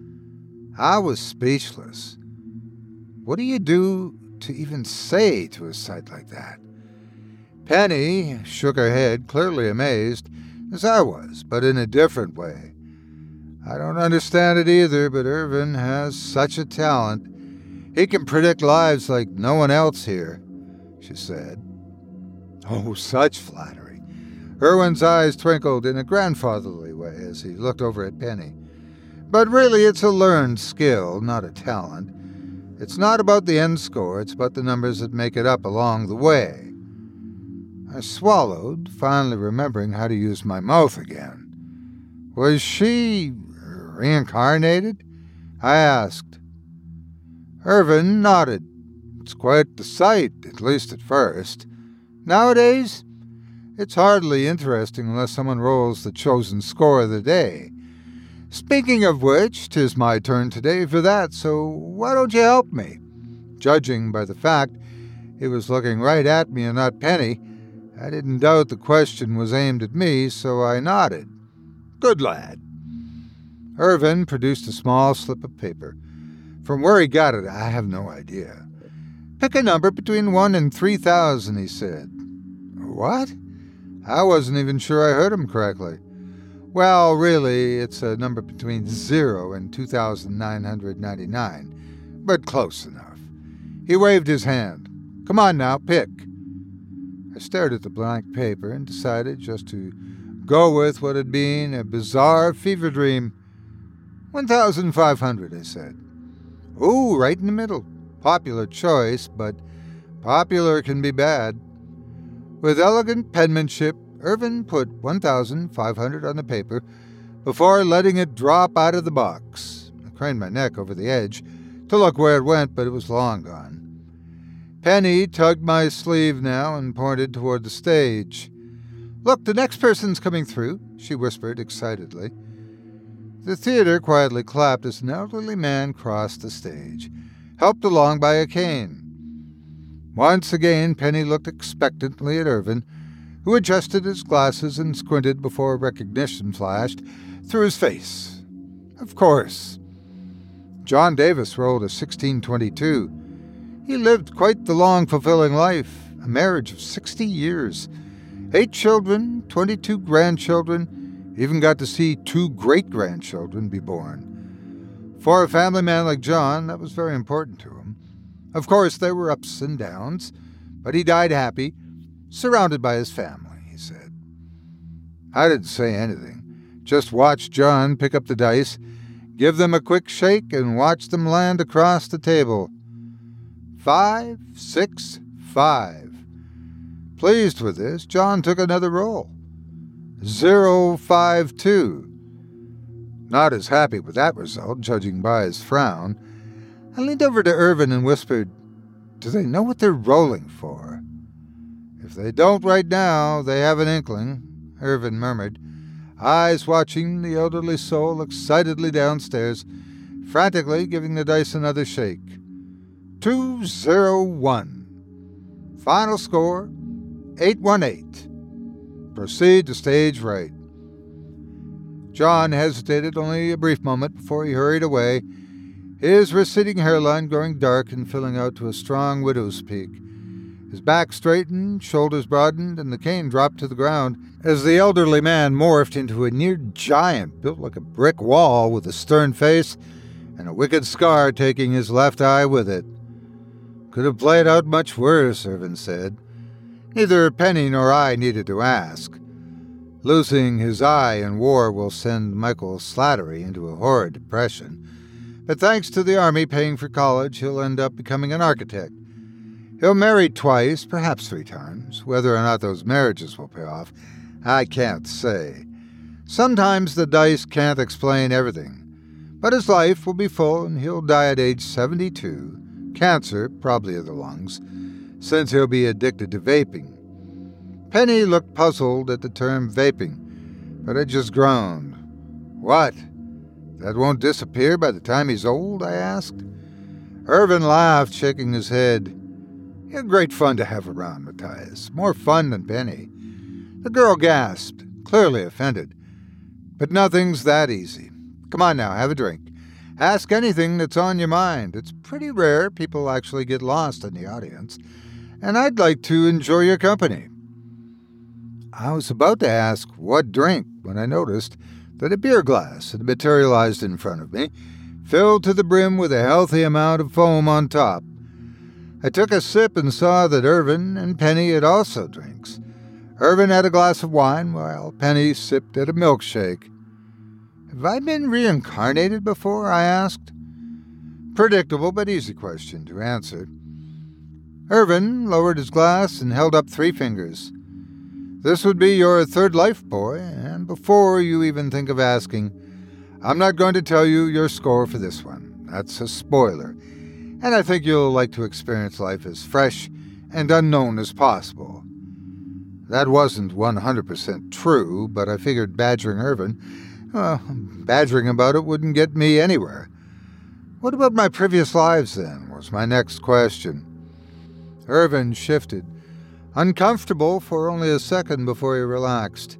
Speaker 3: I was speechless. What do you do to even say to a sight like that? Penny shook her head, clearly amazed, as I was, but in a different way. I don't understand it either, but Irvin has such a talent. He can predict lives like no one else here, she said. Oh, such flattery. Irwin's eyes twinkled in a grandfatherly way as he looked over at Penny. But really, it's a learned skill, not a talent. It's not about the end score, it's about the numbers that make it up along the way. I swallowed, finally remembering how to use my mouth again. Was she reincarnated? I asked. Irvin nodded. It's quite the sight, at least at first. Nowadays, it's hardly interesting unless someone rolls the chosen score of the day. Speaking of which, 'tis my turn today for that, so why don't you help me? Judging by the fact he was looking right at me and not Penny, I didn't doubt the question was aimed at me, so I nodded. Good lad. Irvin produced a small slip of paper. From where he got it, I have no idea. Pick a number between 1 and 3,000, he said. What? I wasn't even sure I heard him correctly. Well, really, it's a number between 0 and 2,999, but close enough. He waved his hand. Come on now, pick. I stared at the blank paper and decided just to go with what had been a bizarre fever dream. 1,500, I said. Ooh, right in the middle. Popular choice, but popular can be bad. With elegant penmanship, Irvin put 1,500 on the paper before letting it drop out of the box. I craned my neck over the edge to look where it went, but it was long gone. Penny tugged my sleeve now and pointed toward the stage. Look, the next person's coming through, she whispered excitedly. The theater quietly clapped as an elderly man crossed the stage, helped along by a cane. Once again, Penny looked expectantly at Irvin, who adjusted his glasses and squinted before recognition flashed through his face. Of course. John Davis rolled a 1622. He lived quite the long, fulfilling life, a marriage of 60 years, 8 children, 22 grandchildren, even got to see 2 great-grandchildren be born. For a family man like John, that was very important to him. Of course, there were ups and downs, but he died happy, surrounded by his family, he said. I didn't say anything, just watched John pick up the dice, give them a quick shake, and watch them land across the table. 5, 6, 5. Pleased with this, John took another roll. 0, 5, 2. Not as happy with that result, judging by his frown, I leaned over to Irvin and whispered, Do they know what they're rolling for? If they don't right now, they have an inkling, Irvin murmured, eyes watching the elderly soul excitedly downstairs, frantically giving the dice another shake. 201. Final score, 818. Proceed to stage right. John hesitated only a brief moment before he hurried away, his receding hairline growing dark and filling out to a strong widow's peak. His back straightened, shoulders broadened, and the cane dropped to the ground as the elderly man morphed into a near giant built like a brick wall with a stern face and a wicked scar taking his left eye with it. Could have played out much worse, Irvin said. Neither Penny nor I needed to ask. Losing his eye in war will send Michael Slattery into a horrid depression, but thanks to the Army paying for college, he'll end up becoming an architect. He'll marry twice, perhaps 3 times. Whether or not those marriages will pay off, I can't say. Sometimes the dice can't explain everything. But his life will be full, and he'll die at age 72. Cancer, probably of the lungs, since he'll be addicted to vaping. Penny looked puzzled at the term vaping, but I just groaned. What? That won't disappear by the time he's old? I asked. Irvin laughed, shaking his head. You're great fun to have around, Matthias. More fun than Penny. The girl gasped, clearly offended. But nothing's that easy. Come on now, have a drink. Ask anything that's on your mind. It's pretty rare people actually get lost in the audience, and I'd like to enjoy your company. I was about to ask what drink when I noticed that a beer glass had materialized in front of me, filled to the brim with a healthy amount of foam on top. I took a sip and saw that Irvin and Penny had also drinks. Irvin had a glass of wine, while Penny sipped at a milkshake. Have I been reincarnated before? I asked. Predictable but easy question to answer. Irvin lowered his glass and held up 3 fingers. This would be your 3rd life, boy, and before you even think of asking, I'm not going to tell you your score for this one. That's a spoiler, and I think you'll like to experience life as fresh and unknown as possible. That wasn't 100% true, but I figured badgering Irvin, badgering about it wouldn't get me anywhere. What about my previous lives, then, was my next question. Irvin shifted, uncomfortable for only a second before he relaxed.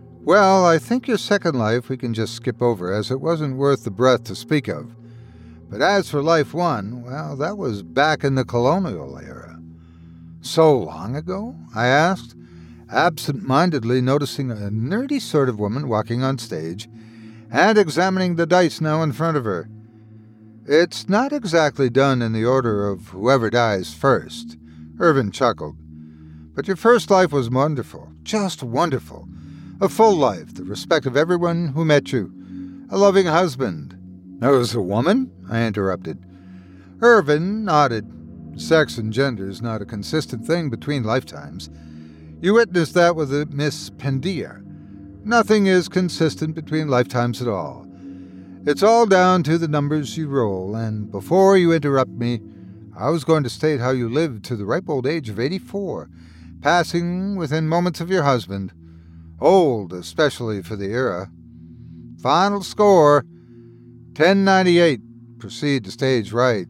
Speaker 3: Well, I think your second life we can just skip over, as it wasn't worth the breath to speak of. But as for life one, well, that was back in the colonial era. So long ago? I asked, absent-mindedly noticing a nerdy sort of woman walking on stage and examining the dice now in front of her. It's not exactly done in the order of whoever dies first, Irvin chuckled. But your first life was wonderful, just wonderful. A full life, the respect of everyone who met you, a loving husband. I was a woman? I interrupted. Irvin nodded. Sex and gender is not a consistent thing between lifetimes. You witnessed that with Miss Pendia. Nothing is consistent between lifetimes at all. It's all down to the numbers you roll, and before you interrupt me, I was going to state how you lived to the ripe old age of 84, passing within moments of your husband. Old, especially for the era. Final score, 1098. Proceed to stage right.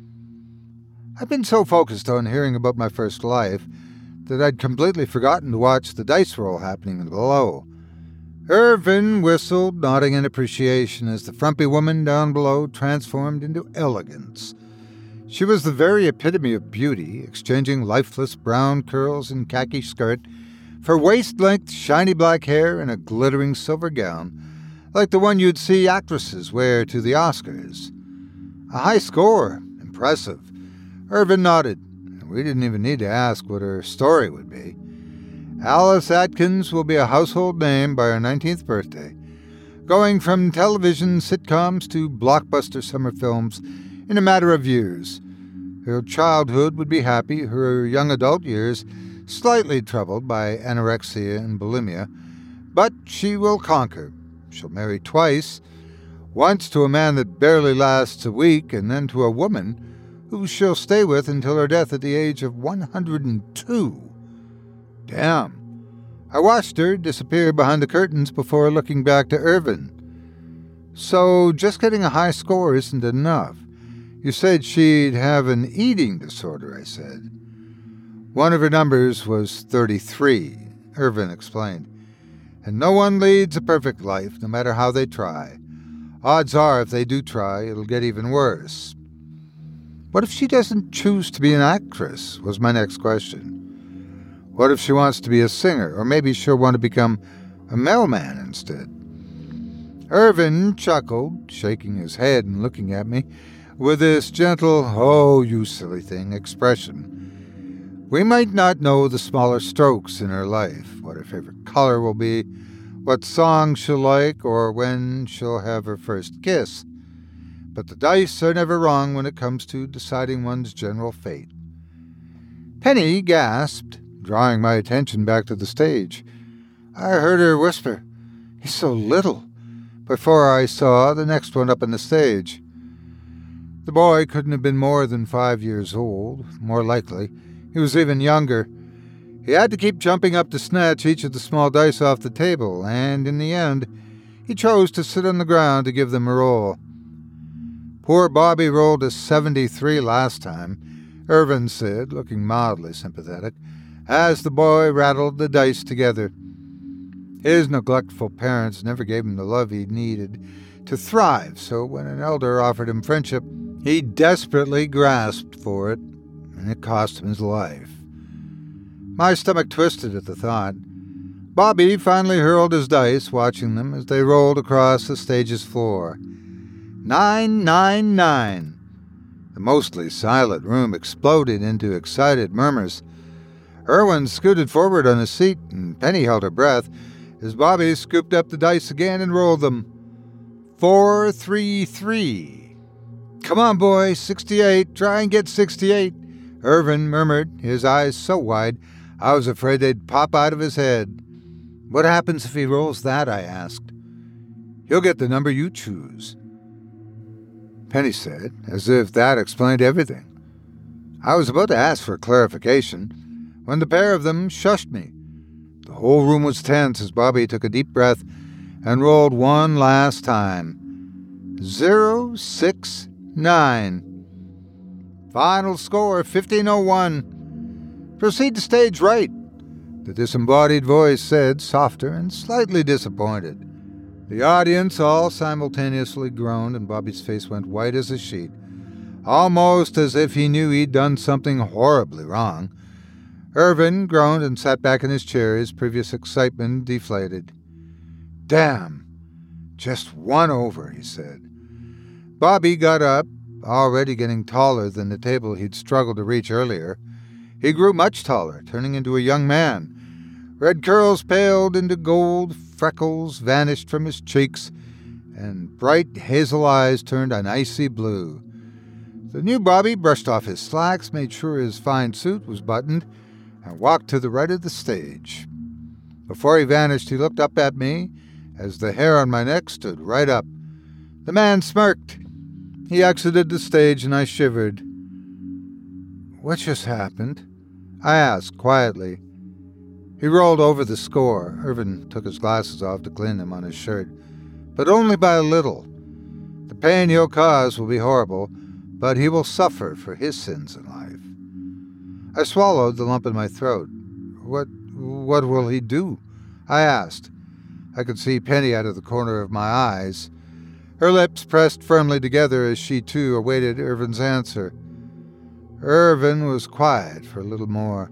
Speaker 3: I've been so focused on hearing about my first life that I'd completely forgotten to watch the dice roll happening below. Irvin whistled, nodding in appreciation as the frumpy woman down below transformed into elegance. She was the very epitome of beauty, exchanging lifeless brown curls and khaki skirt for waist-length shiny black hair and a glittering silver gown, like the one you'd see actresses wear to the Oscars. A high score. Impressive. Irvin nodded, and we didn't even need to ask what her story would be. Alice Atkins will be a household name by her 19th birthday, going from television sitcoms to blockbuster summer films in a matter of years. Her childhood would be happy, her young adult years slightly troubled by anorexia and bulimia, but she will conquer. She'll marry twice, once to a man that barely lasts a week, and then to a woman who she'll stay with until her death at the age of 102. Damn. I watched her disappear behind the curtains before looking back to Irvin. So just getting a high score isn't enough. You said she'd have an eating disorder, I said. One of her numbers was 33, Irvin explained. And no one leads a perfect life, no matter how they try. Odds are, if they do try, it'll get even worse. What if she doesn't choose to be an actress, was my next question. What if she wants to be a singer, or maybe she'll want to become a mailman instead? Irvin chuckled, shaking his head and looking at me with this gentle, "Oh, you silly thing," expression. We might not know the smaller strokes in her life, what her favorite color will be, what song she'll like, or when she'll have her first kiss. But the dice are never wrong when it comes to deciding one's general fate. Penny gasped, drawing my attention back to the stage. I heard her whisper, "He's so little," before I saw the next one up on the stage. The boy couldn't have been more than 5 years old, more likely. He was even younger. He had to keep jumping up to snatch each of the small dice off the table, and in the end, he chose to sit on the ground to give them a roll. Poor Bobby rolled a 73 last time, Irvin said, looking mildly sympathetic, as the boy rattled the dice together. His neglectful parents never gave him the love he needed to thrive, so when an elder offered him friendship, he desperately grasped for it, and it cost him his life. My stomach twisted at the thought. Bobby finally hurled his dice, watching them as they rolled across the stage's floor. 999. The mostly silent room exploded into excited murmurs. Irwin scooted forward on his seat, and Penny held her breath as Bobby scooped up the dice again and rolled them. 433. "Come on, boy, 68. Try and get 68. Irvin murmured, his eyes so wide I was afraid they'd pop out of his head. "What happens if he rolls that?" I asked. "He'll get the number you choose," Penny said, as if that explained everything. I was about to ask for clarification when the pair of them shushed me. The whole room was tense as Bobby took a deep breath and rolled one last time. 069. Final score, 1501. Proceed to stage right, the disembodied voice said, softer and slightly disappointed. The audience all simultaneously groaned, and Bobby's face went white as a sheet, almost as if he knew he'd done something horribly wrong. Irvin groaned and sat back in his chair, his previous excitement deflated. "Damn! Just one over," he said. Bobby got up, already getting taller than the table he'd struggled to reach earlier. He grew much taller, turning into a young man. Red curls paled into gold, freckles vanished from his cheeks, and bright hazel eyes turned an icy blue. The new Bobby brushed off his slacks, made sure his fine suit was buttoned, and walked to the right of the stage. Before he vanished, he looked up at me as the hair on my neck stood right up. The man smirked. He exited the stage, and I shivered. "What just happened?" I asked quietly. He rolled over the score. Irvin took his glasses off to clean them on his shirt, but only by a little. "The pain he'll cause will be horrible, but he will suffer for his sins in life." I swallowed the lump in my throat. What will he do?" I asked. I could see Penny out of the corner of my eyes. Her lips pressed firmly together as she, too, awaited Irvin's answer. Irvin was quiet for a little more.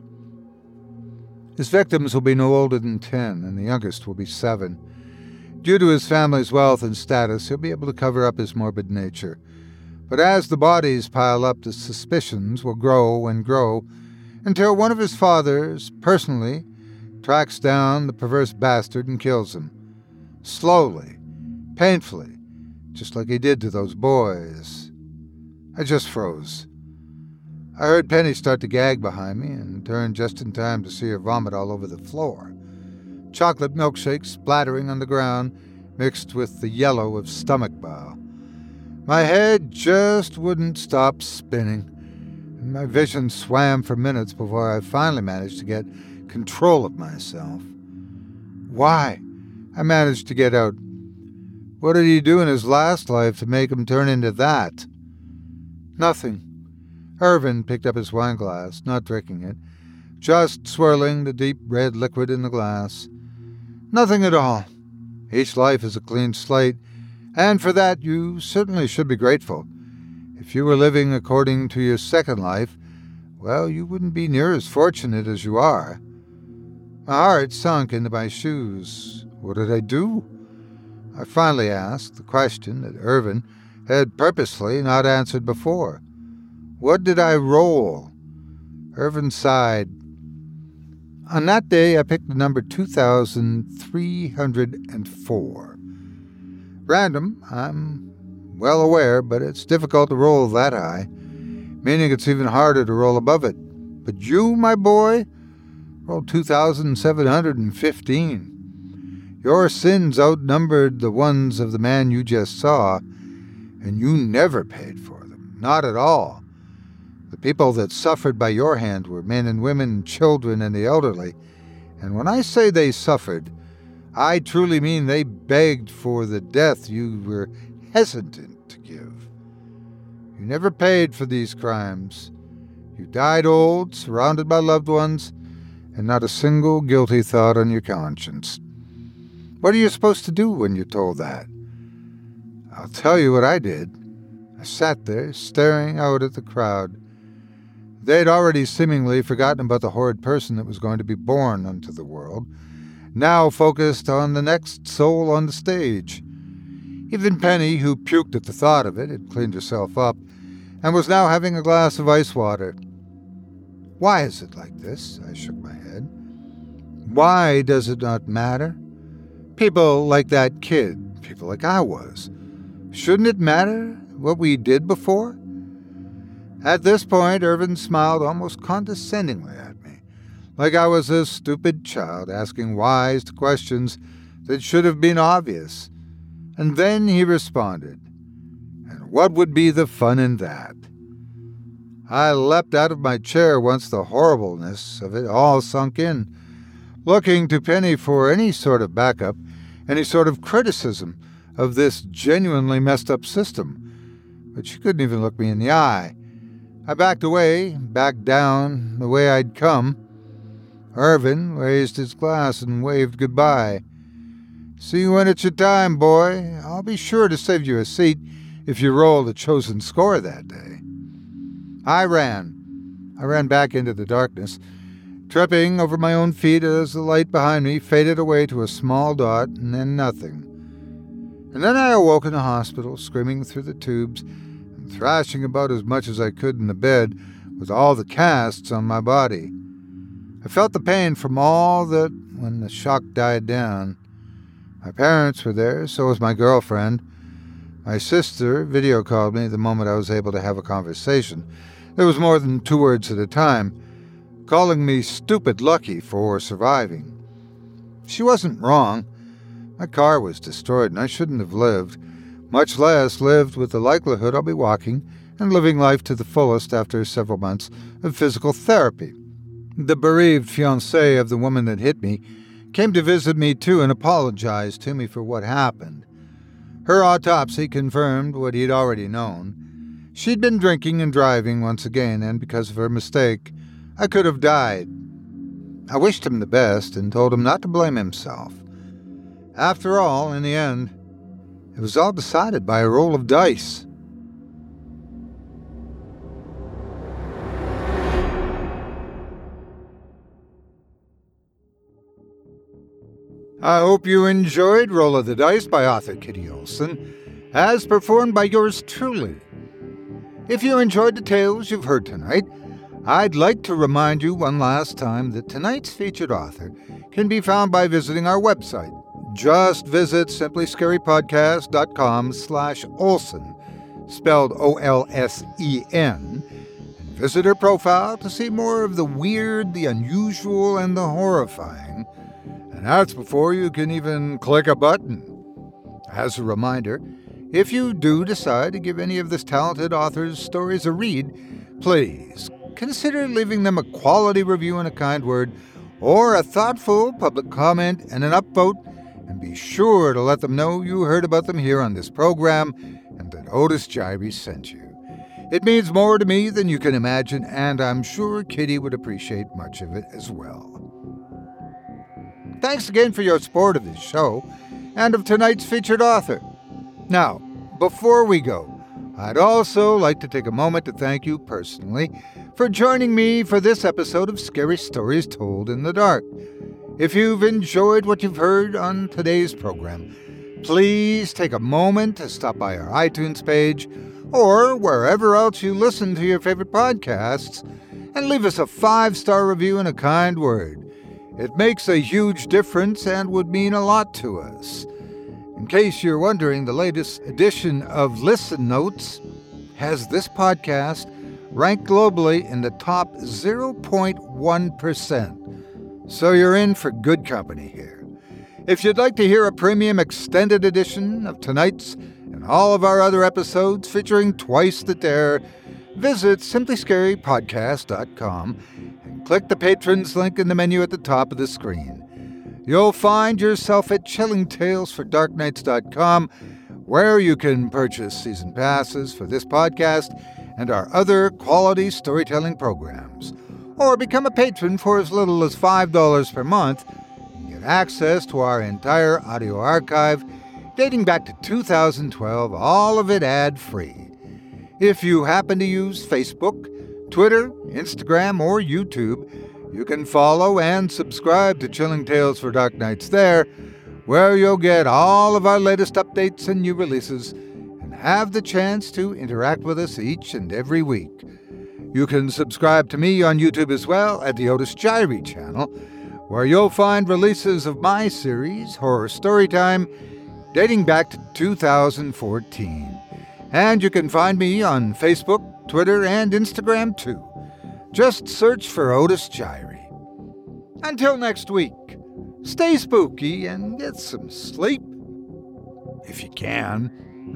Speaker 3: "His victims will be no older than 10, and the youngest will be 7. Due to his family's wealth and status, he'll be able to cover up his morbid nature. But as the bodies pile up, the suspicions will grow and grow, until one of his fathers, personally, tracks down the perverse bastard and kills him. Slowly, painfully, just like he did to those boys." I just froze. I heard Penny start to gag behind me and turned just in time to see her vomit all over the floor. Chocolate milkshake splattering on the ground, mixed with the yellow of stomach bile. My head just wouldn't stop spinning, and my vision swam for minutes before I finally managed to get control of myself. "Why?" I managed to get out. "What did he do in his last life to make him turn into that?" "Nothing." Irvin picked up his wine glass, not drinking it, just swirling the deep red liquid in the glass. "Nothing at all. Each life is a clean slate, and for that you certainly should be grateful. If you were living according to your second life, well, you wouldn't be near as fortunate as you are." My heart sunk into my shoes. What did I do? I finally asked, the question that Irvin had purposely not answered before. "What did I roll?" Irvin sighed. "On that day, I picked the number 2,304. Random, I'm well aware, but it's difficult to roll that high, meaning it's even harder to roll above it. But you, my boy, rolled 2,715. Your sins outnumbered the ones of the man you just saw, and you never paid for them, not at all. The people that suffered by your hand were men and women, children, and the elderly. And when I say they suffered, I truly mean they begged for the death you were hesitant to give. You never paid for these crimes. You died old, surrounded by loved ones, and not a single guilty thought on your conscience. What are you supposed to do when you're told that?" I'll tell you what I did. I sat there, staring out at the crowd. They'd already seemingly forgotten about the horrid person that was going to be born unto the world, now focused on the next soul on the stage. Even Penny, who puked at the thought of it, had cleaned herself up, and was now having a glass of ice water. "Why is it like this?" I shook my head. "Why does it not matter? People like that kid, people like I was. Shouldn't it matter what we did before?" At this point, Irvin smiled almost condescendingly at me, like I was a stupid child asking wise questions that should have been obvious. And then he responded, "And what would be the fun in that?" I leapt out of my chair once the horribleness of it all sunk in, looking to Penny for any sort of backup, any sort of criticism of this genuinely messed up system. But she couldn't even look me in the eye. I backed away, back down the way I'd come. Irvin raised his glass and waved goodbye. See you when it's your time, boy. I'll be sure to save you a seat if you roll the chosen score that day. I ran back into the darkness, tripping over my own feet as the light behind me faded away to a small dot and then nothing. And then I awoke in the hospital, screaming through the tubes and thrashing about as much as I could in the bed with all the casts on my body. I felt the pain from all that when the shock died down. My parents were there, so was my girlfriend. My sister video called me the moment I was able to have a conversation. There was more than 2 words at a time, calling me stupid lucky for surviving. She wasn't wrong. My car was destroyed and I shouldn't have lived, much less lived with the likelihood I'll be walking and living life to the fullest after several months of physical therapy. The bereaved fiancé of the woman that hit me came to visit me too and apologized to me for what happened. Her autopsy confirmed what he'd already known. She'd been drinking and driving once again, and because of her mistake, I could have died. I wished him the best and told him not to blame himself. After all, in the end, it was all decided by a roll of dice. I hope you enjoyed Roll of the Dice by author Kitty Olson, as performed by yours truly. If you enjoyed the tales you've heard tonight, I'd like to remind you one last time that tonight's featured author can be found by visiting our website. Just visit simplyscarypodcast.com/Olson, spelled O-L-S-E-N, and visit her profile to see more of the weird, the unusual, and the horrifying. And that's before you can even click a button. As a reminder, if you do decide to give any of this talented author's stories a read, please consider leaving them a quality review and a kind word, or a thoughtful public comment and an upvote, and be sure to let them know you heard about them here on this program and that Otis Jiry sent you. It means more to me than you can imagine, and I'm sure Kitty would appreciate much of it as well. Thanks again for your support of this show and of tonight's featured author. Now, before we go, I'd also like to take a moment to thank you personally for joining me for this episode of Scary Stories Told in the Dark. If you've enjoyed what you've heard on today's program, please take a moment to stop by our iTunes page or wherever else you listen to your favorite podcasts and leave us a 5-star review and a kind word. It makes a huge difference and would mean a lot to us. In case you're wondering, the latest edition of Listen Notes has this podcast ranked globally in the top 0.1%. So you're in for good company here. If you'd like to hear a premium extended edition of tonight's and all of our other episodes featuring Twice the Terror, visit simplyscarypodcast.com and click the Patrons link in the menu at the top of the screen. You'll find yourself at chillingtalesfordarknights.com, where you can purchase season passes for this podcast and our other quality storytelling programs, or become a patron for as little as $5 per month and get access to our entire audio archive dating back to 2012, all of it ad-free. If you happen to use Facebook, Twitter, Instagram, or YouTube, you can follow and subscribe to Chilling Tales for Dark Nights there, where you'll get all of our latest updates and new releases and have the chance to interact with us each and every week. You can subscribe to me on YouTube as well at the Otis Jiry channel, where you'll find releases of my series, Horror Storytime, dating back to 2014. And you can find me on Facebook, Twitter, and Instagram too. Just search for Otis Jiry. Until next week, stay spooky and get some sleep. If you can.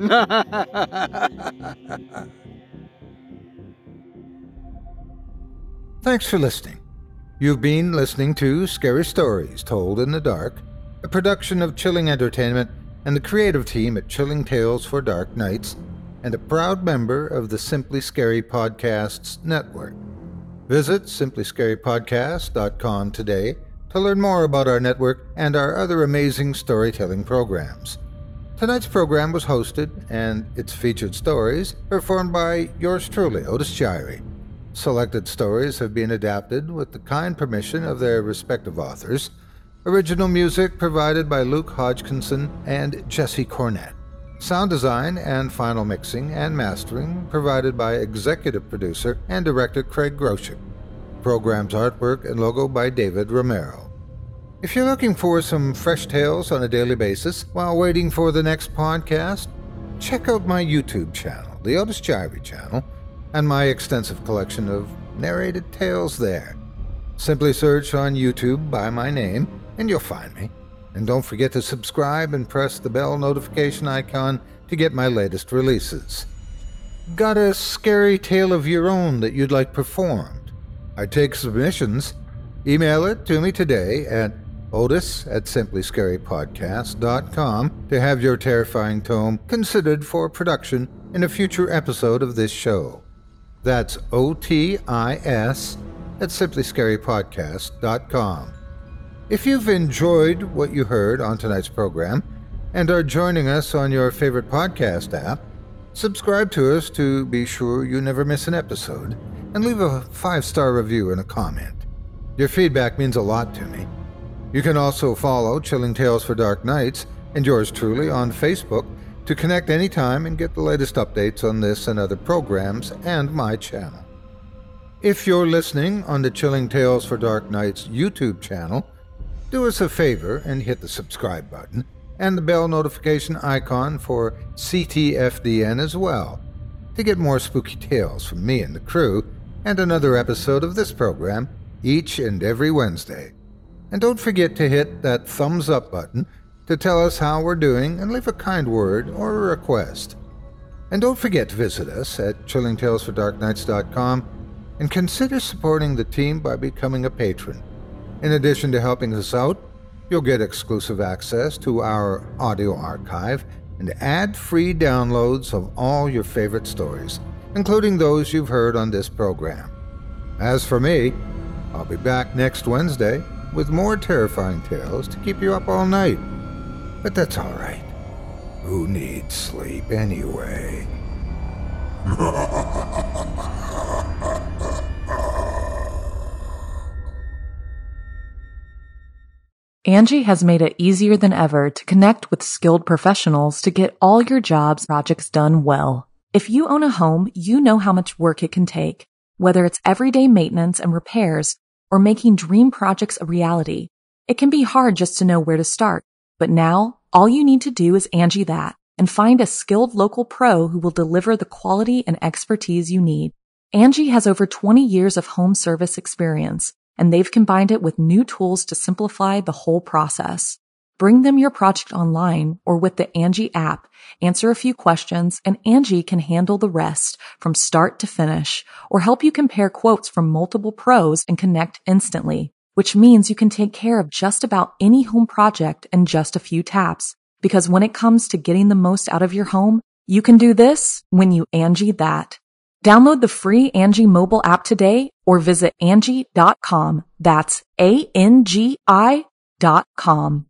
Speaker 3: Thanks for listening. You've been listening to Scary Stories Told in the Dark, a production of Chilling Entertainment and the creative team at Chilling Tales for Dark Nights, and a proud member of the Simply Scary Podcasts network. Visit simplyscarypodcast.com today to learn more about our network and our other amazing storytelling programs. Tonight's program was hosted, and its featured stories performed by yours truly, Otis Jiry. Selected stories have been adapted with the kind permission of their respective authors. Original music provided by Luke Hodgkinson and Jesse Cornett. Sound design and final mixing and mastering provided by executive producer and director Craig Groshek. Program's artwork and logo by David Romero. If you're looking for some fresh tales on a daily basis while waiting for the next podcast, check out my YouTube channel, the Otis Jiry channel, and my extensive collection of narrated tales there. Simply search on YouTube by my name, and you'll find me. And don't forget to subscribe and press the bell notification icon to get my latest releases. Got a scary tale of your own that you'd like performed? I take submissions. Email it to me today at otis@simplyscarypodcast.com to have your terrifying tome considered for production in a future episode of this show. That's OTIS@simplyscarypodcast.com. If you've enjoyed what you heard on tonight's program and are joining us on your favorite podcast app, subscribe to us to be sure you never miss an episode, and leave a 5-star review and a comment. Your feedback means a lot to me. You can also follow Chilling Tales for Dark Nights and yours truly on Facebook to connect anytime and get the latest updates on this and other programs and my channel. If you're listening on the Chilling Tales for Dark Nights YouTube channel, do us a favor and hit the subscribe button and the bell notification icon for CTFDN as well to get more spooky tales from me and the crew and another episode of this program each and every Wednesday. And don't forget to hit that thumbs up button to tell us how we're doing and leave a kind word or a request. And don't forget to visit us at chillingtalesfordarknights.com and consider supporting the team by becoming a patron. In addition to helping us out, you'll get exclusive access to our audio archive and ad-free downloads of all your favorite stories, including those you've heard on this program. As for me, I'll be back next Wednesday with more terrifying tales to keep you up all night. But that's all right. Who needs sleep anyway?
Speaker 1: Angie has made it easier than ever to connect with skilled professionals to get all your jobs projects done well. If you own a home, you know how much work it can take, whether it's everyday maintenance and repairs or making dream projects a reality. It can be hard just to know where to start, but now all you need to do is Angie that and find a skilled local pro who will deliver the quality and expertise you need. Angie has over 20 years of home service experience, and they've combined it with new tools to simplify the whole process. Bring them your project online or with the Angie app, answer a few questions, and Angie can handle the rest from start to finish, or help you compare quotes from multiple pros and connect instantly, which means you can take care of just about any home project in just a few taps. Because when it comes to getting the most out of your home, you can do this when you Angie that. Download the free Angie mobile app today or visit Angie.com. That's ANGI.com.